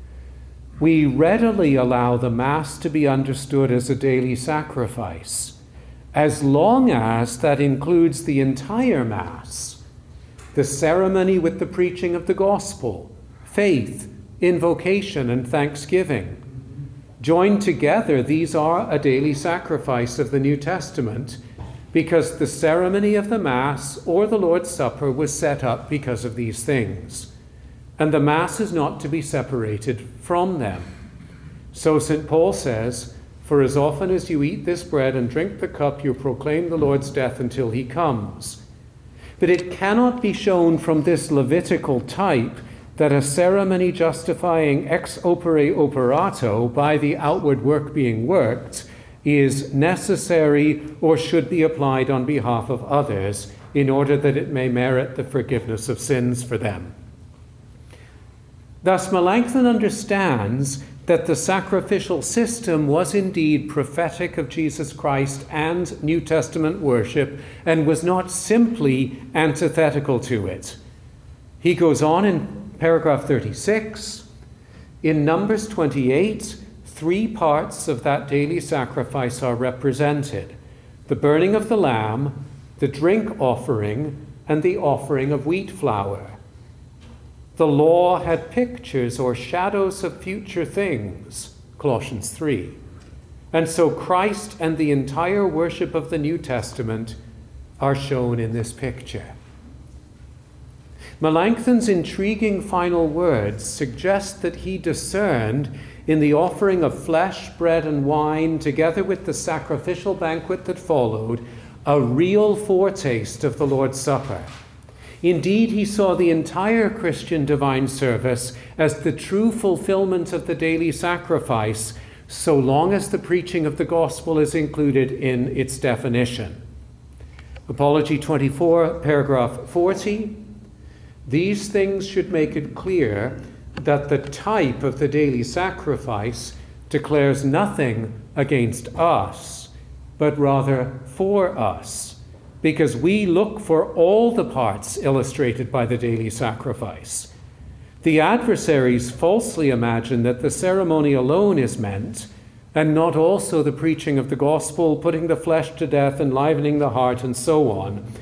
We readily allow the Mass to be understood as a daily sacrifice, as long as that includes the entire Mass, the ceremony with the preaching of the gospel, faith, invocation, and thanksgiving. Joined together, these are a daily sacrifice of the New Testament, because the ceremony of the Mass or the Lord's Supper was set up because of these things, and the Mass is not to be separated from them. So St. Paul says, "For as often as you eat this bread and drink the cup, you proclaim the Lord's death until he comes." But it cannot be shown from this Levitical type that a ceremony justifying ex opere operato, by the outward work being worked, is necessary or should be applied on behalf of others in order that it may merit the forgiveness of sins for them. Thus, Melanchthon understands that the sacrificial system was indeed prophetic of Jesus Christ and New Testament worship and was not simply antithetical to it. He goes on in paragraph 36, in Numbers 28, 3 parts of that daily sacrifice are represented: the burning of the lamb, the drink offering, and the offering of wheat flour. The law had pictures or shadows of future things, Colossians 3. And so Christ and the entire worship of the New Testament are shown in this picture. Melanchthon's intriguing final words suggest that he discerned in the offering of flesh, bread, and wine, together with the sacrificial banquet that followed, a real foretaste of the Lord's Supper. Indeed, he saw the entire Christian divine service as the true fulfillment of the daily sacrifice, so long as the preaching of the gospel is included in its definition. Apology 24, paragraph 40. These things should make it clear that the type of the daily sacrifice declares nothing against us, but rather for us, because we look for all the parts illustrated by the daily sacrifice. The adversaries falsely imagine that the ceremony alone is meant, and not also the preaching of the gospel, putting the flesh to death, enlivening the heart, and so on.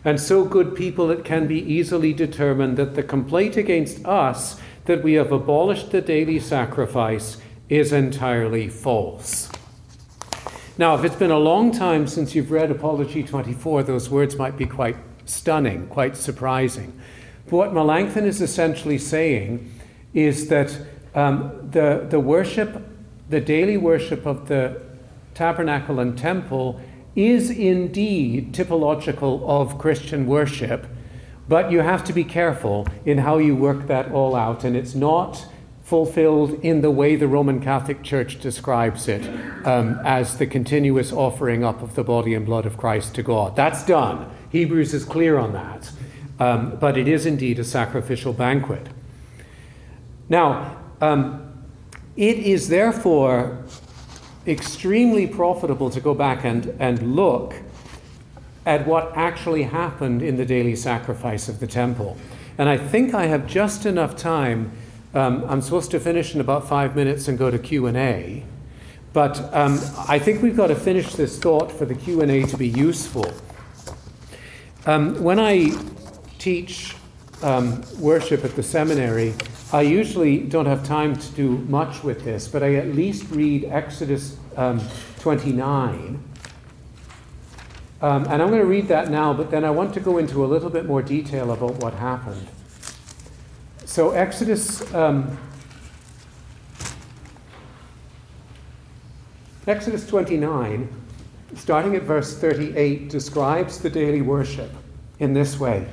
and so good people it can be easily determined that the complaint against us that we have abolished the daily sacrifice is entirely false. Now, if it's been a long time since you've read Apology 24, those words might be quite stunning, quite surprising. But what Melanchthon is essentially saying is that the worship, the daily worship of the tabernacle and temple is indeed typological of Christian worship, but you have to be careful in how you work that all out, and it's not fulfilled in the way the Roman Catholic Church describes it, as the continuous offering up of the body and blood of Christ to God. That's done. Hebrews is clear on that. But it is indeed a sacrificial banquet. Now, it is therefore extremely profitable to go back and look at what actually happened in the daily sacrifice of the temple. And I think I have just enough time. I'm supposed to finish in about 5 minutes and go to Q&A. But I think we've got to finish this thought for the Q&A to be useful. When I teach worship at the seminary, I usually don't have time to do much with this, but I at least read Exodus 29. And I'm going to read that now, but then I want to go into a little bit more detail about what happened. So Exodus 29, starting at verse 38, describes the daily worship in this way.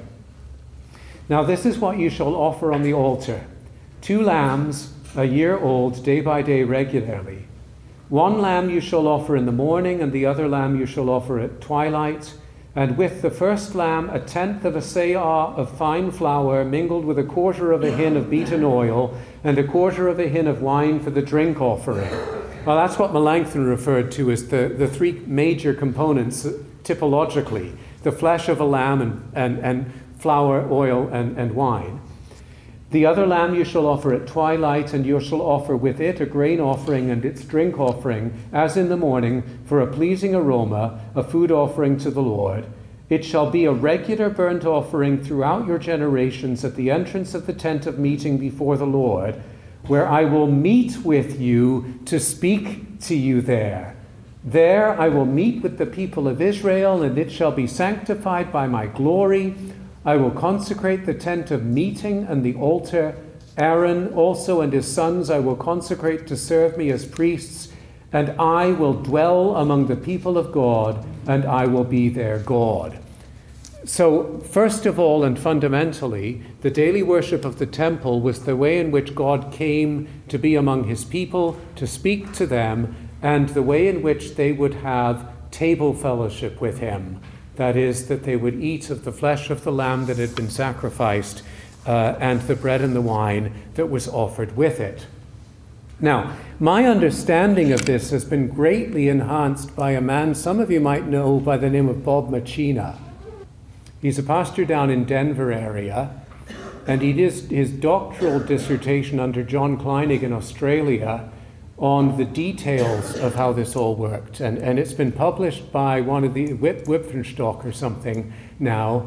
Now this is what you shall offer on the altar: 2 lambs, a year old, day by day regularly. 1 lamb you shall offer in the morning, and the other lamb you shall offer at twilight. And with the first lamb, 1/10 of a seah of fine flour, mingled with 1/4 of a hin of beaten oil, and 1/4 of a hin of wine for the drink offering. Well, that's what Melanchthon referred to as the 3 major components typologically: the flesh of a lamb and flour, oil, and wine. The other lamb you shall offer at twilight, and you shall offer with it a grain offering and its drink offering, as in the morning, for a pleasing aroma, a food offering to the Lord. It shall be a regular burnt offering throughout your generations at the entrance of the tent of meeting before the Lord, where I will meet with you to speak to you there. There I will meet with the people of Israel, and it shall be sanctified by my glory. I will consecrate the tent of meeting and the altar. Aaron also and his sons I will consecrate to serve me as priests, and I will dwell among the people of God, and I will be their God. So, first of all and fundamentally, the daily worship of the temple was the way in which God came to be among his people, to speak to them, and the way in which they would have table fellowship with him. That is, that they would eat of the flesh of the lamb that had been sacrificed and the bread and the wine that was offered with it. Now, my understanding of this has been greatly enhanced by a man some of you might know by the name of Bob Machina. He's a pastor down in Denver area, and he did his doctoral dissertation under John Kleinig in Australia on the details of how this all worked. And it's been published by one of the Wipfenstock or something now.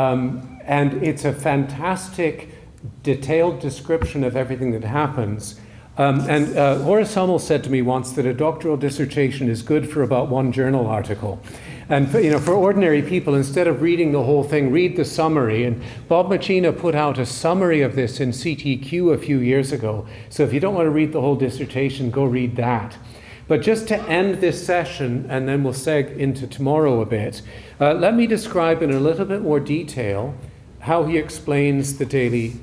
And it's a fantastic, detailed description of everything that happens. And Horace Hummel said to me once that a doctoral dissertation is good for about 1 journal article. And for ordinary people, instead of reading the whole thing, read the summary. And Bob Machina put out a summary of this in CTQ a few years ago. So if you don't want to read the whole dissertation, go read that. But just to end this session, and then we'll seg into tomorrow a bit, let me describe in a little bit more detail how he explains the daily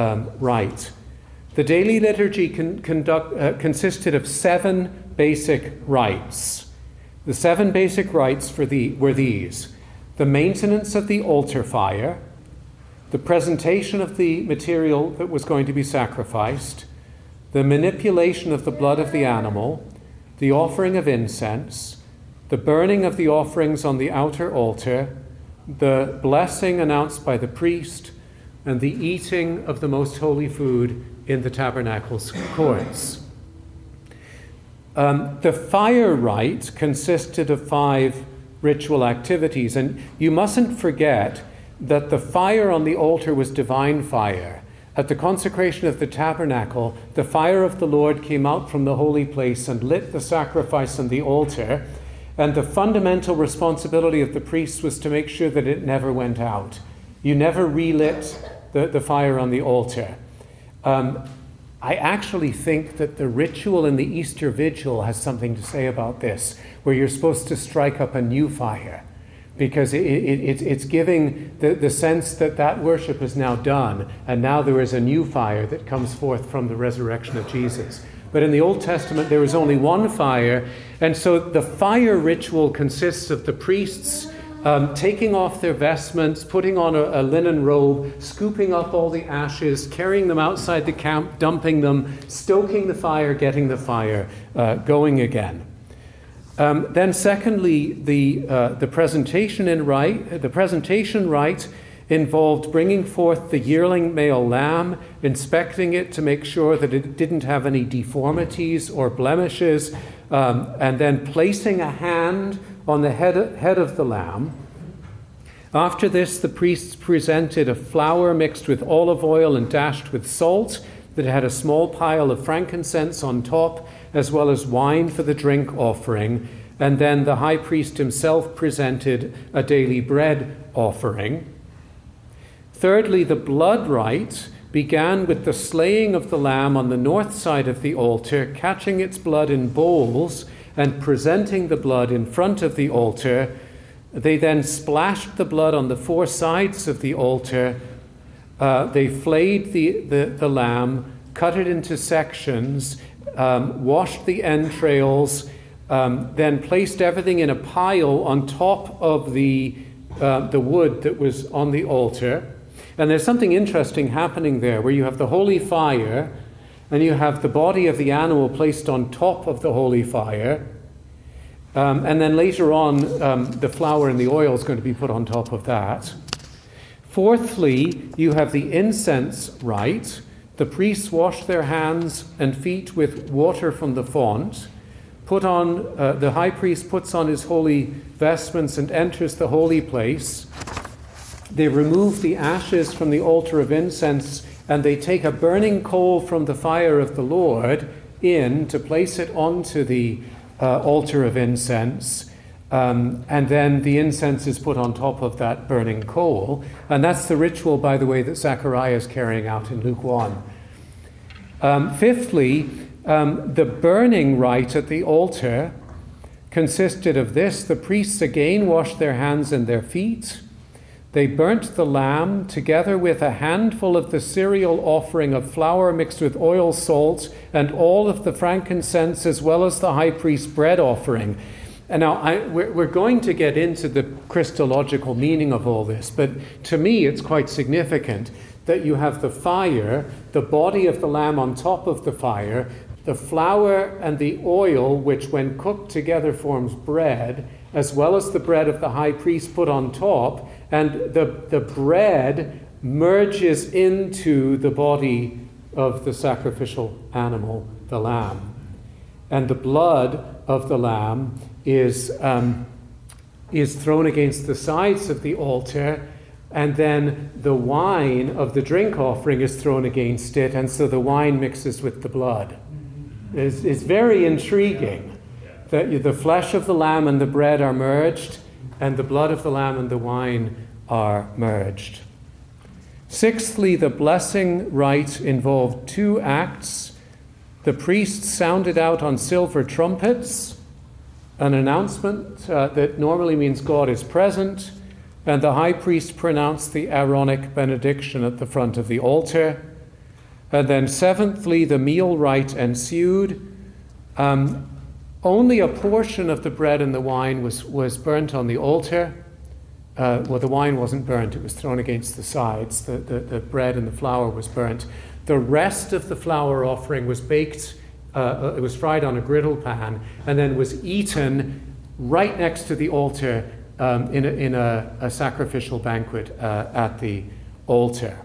rite. The daily liturgy consisted of 7 basic rites. The 7 basic rites were these: the maintenance of the altar fire, the presentation of the material that was going to be sacrificed, the manipulation of the blood of the animal, the offering of incense, the burning of the offerings on the outer altar, the blessing announced by the priest, and the eating of the most holy food in the tabernacle's courts. The fire rite consisted of 5 ritual activities. And you mustn't forget that the fire on the altar was divine fire. At the consecration of the tabernacle, the fire of the Lord came out from the holy place and lit the sacrifice on the altar. And the fundamental responsibility of the priest was to make sure that it never went out. You never relit the fire on the altar. I actually think that the ritual in the Easter Vigil has something to say about this, where you're supposed to strike up a new fire, because it's giving the sense that worship is now done, and now there is a new fire that comes forth from the resurrection of Jesus. But in the Old Testament, there was only one fire, and so the fire ritual consists of the priests taking off their vestments, putting on a linen robe, scooping up all the ashes, carrying them outside the camp, dumping them, stoking the fire, getting the fire going again. Then secondly, the presentation rite involved bringing forth the yearling male lamb, inspecting it to make sure that it didn't have any deformities or blemishes, and then placing a hand on the head of the lamb. After this, the priests presented a flour mixed with olive oil and dashed with salt that had a small pile of frankincense on top, as well as wine for the drink offering. And then the high priest himself presented a daily bread offering. Thirdly, the blood rite began with the slaying of the lamb on the north side of the altar, catching its blood in bowls and presenting the blood in front of the altar. They then splashed the blood on the four sides of the altar. They flayed the lamb, cut it into sections, washed the entrails, then placed everything in a pile on top of the wood that was on the altar. And there's something interesting happening there, where you have the holy fire, and you have the body of the animal placed on top of the holy fire. And then later on, the flour and the oil is going to be put on top of that. Fourthly, you have the incense rite. The priests wash their hands and feet with water from the font. The high priest puts on his holy vestments and enters the holy place. They remove the ashes from the altar of incense, and they take a burning coal from the fire of the Lord in to place it onto the altar of incense. And then the incense is put on top of that burning coal. And that's the ritual, by the way, that Zechariah is carrying out in Luke 1. Fifthly, the burning rite at the altar consisted of this. The priests again washed their hands and their feet. They burnt the lamb together with a handful of the cereal offering of flour mixed with oil, salt, and all of the frankincense, as well as the high priest's bread offering. And now we're going to get into the Christological meaning of all this, but to me it's quite significant that you have the fire, the body of the lamb on top of the fire, the flour and the oil, which when cooked together forms bread, as well as the bread of the high priest put on top, and the bread merges into the body of the sacrificial animal, the lamb. And the blood of the lamb is thrown against the sides of the altar, and then the wine of the drink offering is thrown against it, and so the wine mixes with the blood. It's very intriguing that the flesh of the lamb and the bread are merged, and the blood of the lamb and the wine are merged. Sixthly, the blessing rite involved two acts. The priest sounded out on silver trumpets, an announcement that normally means God is present, and the high priest pronounced the Aaronic benediction at the front of the altar. And then seventhly, the meal rite ensued. Only a portion of the bread and the wine was burnt on the altar. The wine wasn't burnt, it was thrown against the sides. The bread and the flour was burnt. The rest of the flour offering was baked, it was fried on a griddle pan, and then was eaten right next to the altar in a sacrificial banquet at the altar.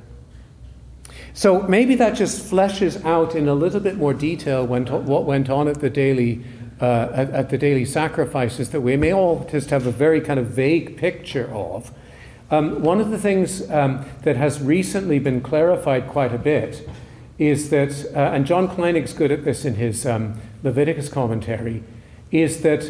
So maybe that just fleshes out in a little bit more detail what went on at the daily at the daily sacrifices that we may all just have a very kind of vague picture of. One of the things that has recently been clarified quite a bit is that, and John Kleinig's good at this in his Leviticus commentary, is that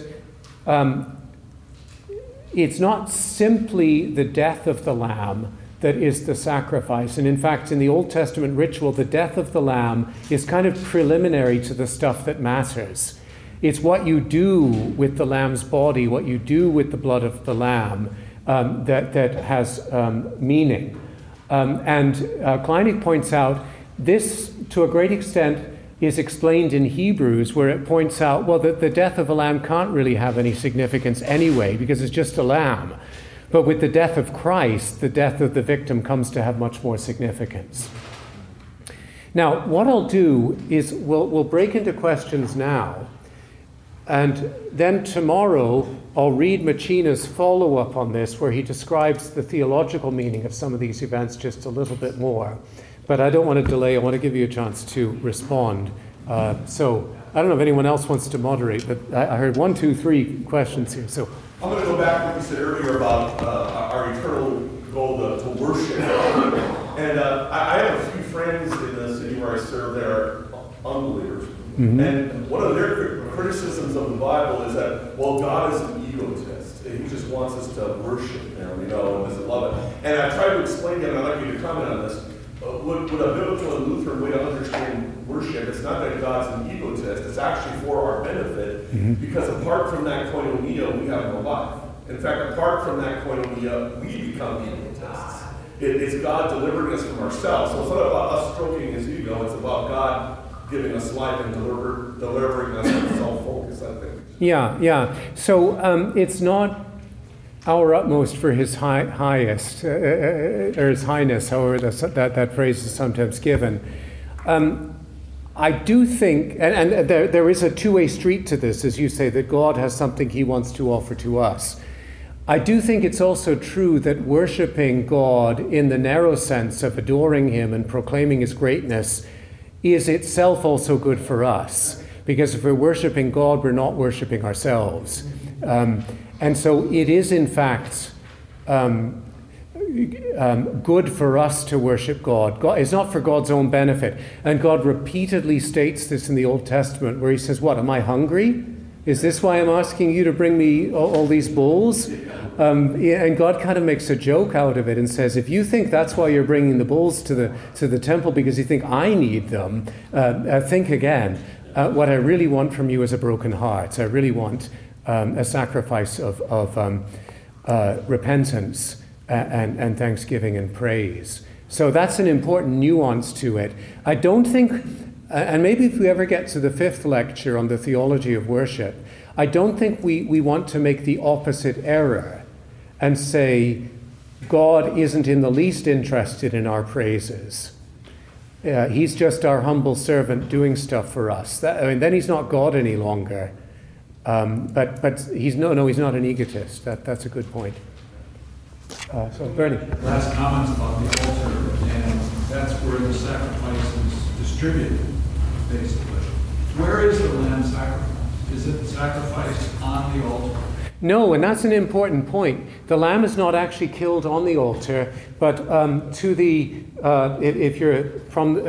it's not simply the death of the lamb that is the sacrifice. And in fact, in the Old Testament ritual, the death of the lamb is kind of preliminary to the stuff that matters. It's what you do with the lamb's body, what you do with the blood of the lamb that has meaning. And Kleinig points out this, to a great extent, is explained in Hebrews, where it points out, well, that the death of a lamb can't really have any significance anyway, because it's just a lamb. But with the death of Christ, the death of the victim comes to have much more significance. Now, what I'll do is we'll break into questions now, and then tomorrow I'll read Machina's follow-up on this, where he describes the theological meaning of some of these events just a little bit more. But I don't want to delay. I want to give you a chance to respond. So I don't know if anyone else wants to moderate, but I heard 1, 2, 3 questions here. So I'm going to go back to what you said earlier about our eternal goal to worship. And I have a few friends in the city where I serve that are unbelievers. Mm-hmm. And one of their criticisms of the Bible is that, well, God is an egotist. He just wants us to worship him, and just love it. And I tried to explain to him, and I'd like you to comment on this. Would a biblical and Lutheran way to understand worship, it's not that God's an egotist, it's actually for our benefit, because apart from that koinonia, we have no life. In fact, apart from that koinonia, we become egotists. It's God delivering us from ourselves. So it's not about us stroking his ego, it's about God giving us life and delivering us from self-focus, I think. Yeah. So it's not our utmost for his highest, or his highness, however that phrase is sometimes given. I do think, and there is a two-way street to this, as you say, that God has something he wants to offer to us. I do think it's also true that worshiping God in the narrow sense of adoring him and proclaiming his greatness is itself also good for us. Because if we're worshiping God, we're not worshiping ourselves. And so it is, in fact, good for us to worship God. It's not for God's own benefit. And God repeatedly states this in the Old Testament, where he says, what, am I hungry? Is this why I'm asking you to bring me all these bulls? And God kind of makes a joke out of it and says, if you think that's why you're bringing the bulls to the temple because you think I need them, think again. What I really want from you is a broken heart. I really want a sacrifice of repentance and thanksgiving and praise. So that's an important nuance to it. I don't think, and maybe if we ever get to the 5th lecture on the theology of worship, I don't think we want to make the opposite error and say God isn't in the least interested in our praises. He's just our humble servant doing stuff for us. Then he's not God any longer. But he's not an egotist. That's a good point. So Bernie. Last comments about the altar, and that's where the sacrifice is distributed, basically. Where is the lamb sacrifice? Is it sacrificed on the altar? No, and that's an important point. The lamb is not actually killed on the altar, but to the if you're from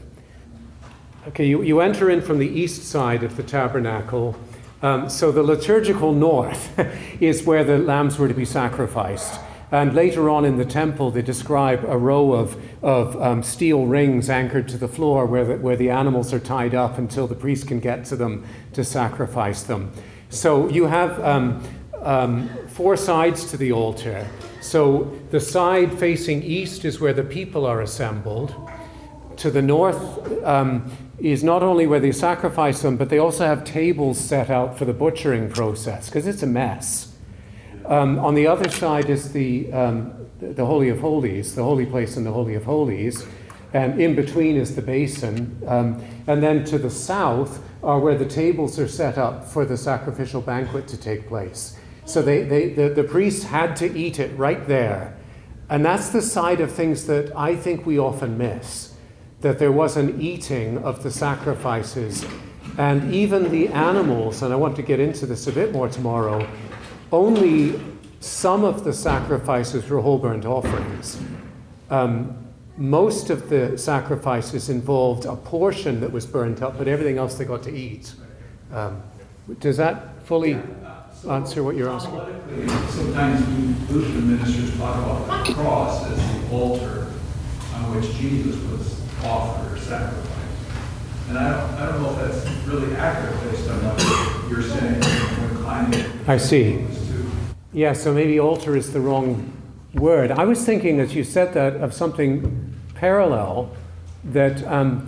you enter in from the east side of the tabernacle. So the liturgical north is where the lambs were to be sacrificed. And later on in the temple, they describe a row of steel rings anchored to the floor where the animals are tied up until the priest can get to them to sacrifice them. So you have 4 sides to the altar. So the side facing east is where the people are assembled. To the north is not only where they sacrifice them, but they also have tables set out for the butchering process, because it's a mess. On the other side is the Holy of Holies, the holy place in the Holy of Holies, and in between is the basin. And then to the south are where the tables are set up for the sacrificial banquet to take place. So the priests had to eat it right there. And that's the side of things that I think we often miss, that there was an eating of the sacrifices And even the animals, and I want to get into this a bit more tomorrow, only some of the sacrifices were whole burnt offerings. Most of the sacrifices involved a portion that was burnt up, but everything else they got to eat. Does that fully answer what you're asking? Sometimes Lutheran ministers talk about the cross as the altar on which Jesus was offered or sacrificed. And I don't know if that's really accurate based on what you're saying. I see. Yeah, so maybe altar is the wrong word. I was thinking, as you said that, of something parallel, that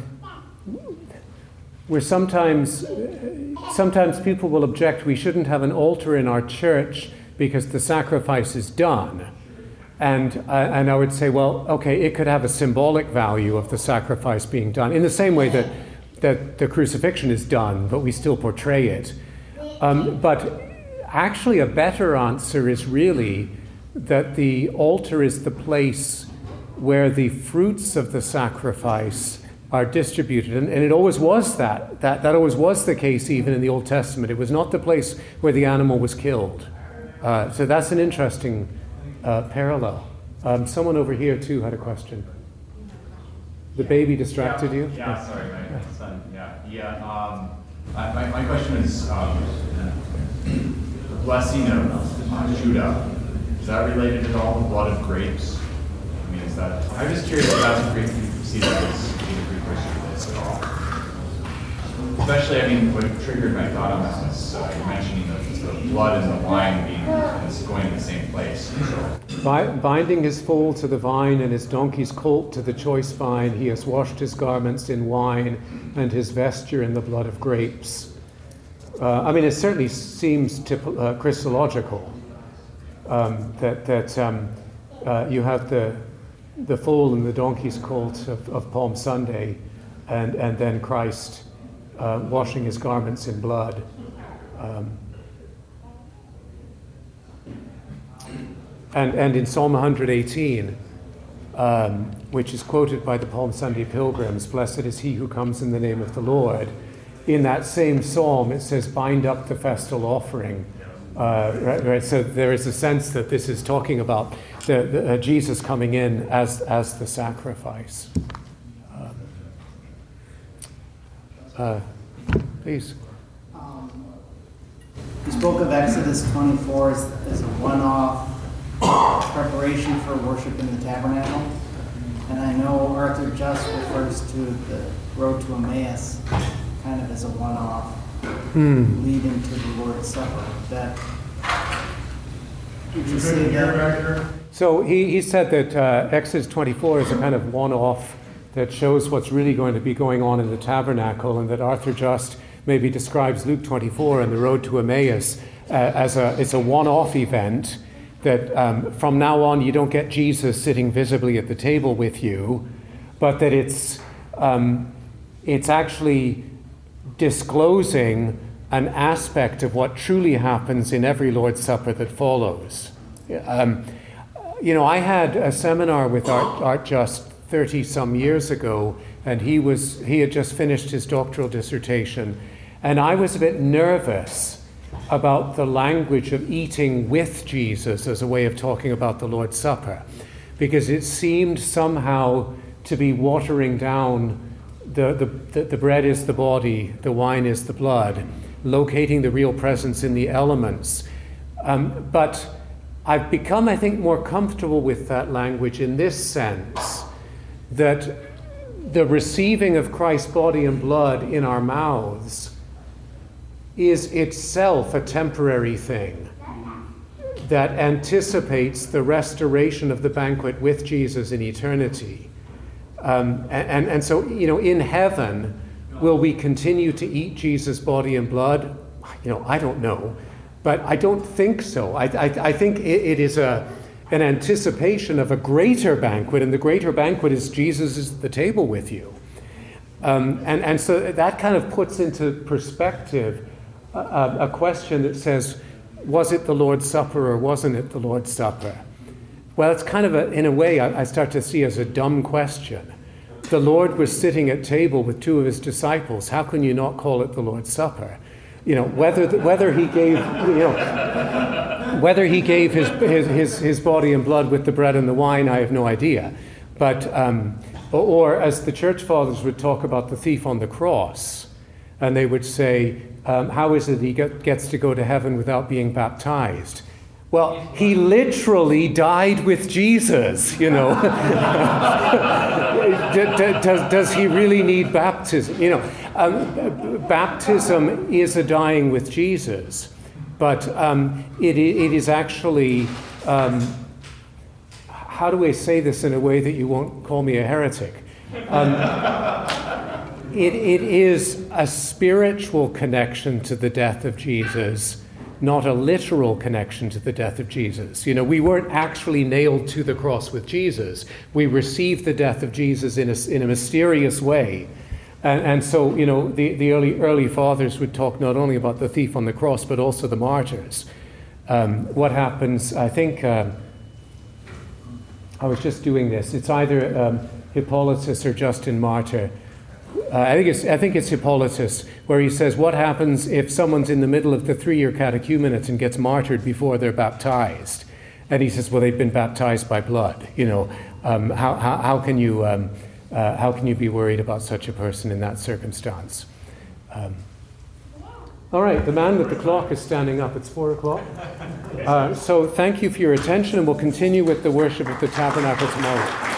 where sometimes people will object we shouldn't have an altar in our church because the sacrifice is done. And I would say, well, okay, it could have a symbolic value of the sacrifice being done, in the same way that the crucifixion is done, but we still portray it. But actually a better answer is really that the altar is the place where the fruits of the sacrifice are distributed. And it always was that always was the case even in the Old Testament. It was not the place where the animal was killed. So that's an interesting parallel. Someone over here too had a question. The baby distracted you? Yeah, sorry, my son. Yeah. My question is the blessing of Judah. Is that related at all to the blood of grapes? I mean, is that? I'm just curious if that's a you see that as being a precursor to this at all. Especially, I mean, what triggered my thought on that was you mentioning the blood and the wine being going in the same place. So. Binding his foal to the vine and his donkey's colt to the choice vine, he has washed his garments in wine and his vesture in the blood of grapes. I mean, it certainly seems Christological that you have the foal and the donkey's colt of Palm Sunday, and then Christ washing his garments in blood. And in Psalm 118, which is quoted by the Palm Sunday pilgrims, "Blessed is he who comes in the name of the Lord." In that same psalm, it says, "Bind up the festal offering." Right? So there is a sense that this is talking about the Jesus coming in as the sacrifice. Please. You spoke of Exodus 24 as a one-off preparation for worship in the tabernacle. And I know Arthur Just refers to the road to Emmaus kind of as a one-off leading to the Lord's Supper. Would you say that? So he said that Exodus 24 is a kind of one-off that shows what's really going to be going on in the tabernacle, and that Arthur Just maybe describes Luke 24 and the road to Emmaus as it's a one-off event, that from now on you don't get Jesus sitting visibly at the table with you, but that it's actually disclosing an aspect of what truly happens in every Lord's Supper that follows. I had a seminar with Art Just 30-some years ago, and he had just finished his doctoral dissertation, and I was a bit nervous about the language of eating with Jesus as a way of talking about the Lord's Supper, because it seemed somehow to be watering down the bread is the body, the wine is the blood, locating the real presence in the elements. But I've become, I think, more comfortable with that language in this sense, that the receiving of Christ's body and blood in our mouths is itself a temporary thing that anticipates the restoration of the banquet with Jesus in eternity. And so, in heaven, will we continue to eat Jesus' body and blood? I don't know, but I don't think so. I think it is an anticipation of a greater banquet, and the greater banquet is Jesus is at the table with you. And so that kind of puts into perspective a question that says, was it the Lord's Supper or wasn't it the Lord's Supper? Well, it's kind of, in a way, I start to see as a dumb question. the Lord was sitting at table with two of his disciples. How can you not call it the Lord's Supper? You know, whether he gave, whether he gave his body and blood with the bread and the wine, I have no idea. But, or as the church fathers would talk about the thief on the cross, and they would say, how is it he gets to go to heaven without being baptized? Well, he literally died with Jesus, you know. Does he really need baptism? You know, baptism is a dying with Jesus, but it is actually, how do I say this in a way that you won't call me a heretic? It is a spiritual connection to the death of Jesus, not a literal connection to the death of Jesus. You know, we weren't actually nailed to the cross with Jesus. We received the death of Jesus in a mysterious way. And so, you know, the early fathers would talk not only about the thief on the cross, but also the martyrs. What happens, I think, I was just doing this. It's either Hippolytus or Justin Martyr. I think it's Hippolytus, where he says, what happens if someone's in the middle of the 3-year catechumenate and gets martyred before they're baptized? And he says, well, they've been baptized by blood. You know, how can you be worried about such a person in that circumstance? All right, the man with the clock is standing up. It's 4:00. So thank you for your attention, and we'll continue with the worship of the tabernacle tomorrow.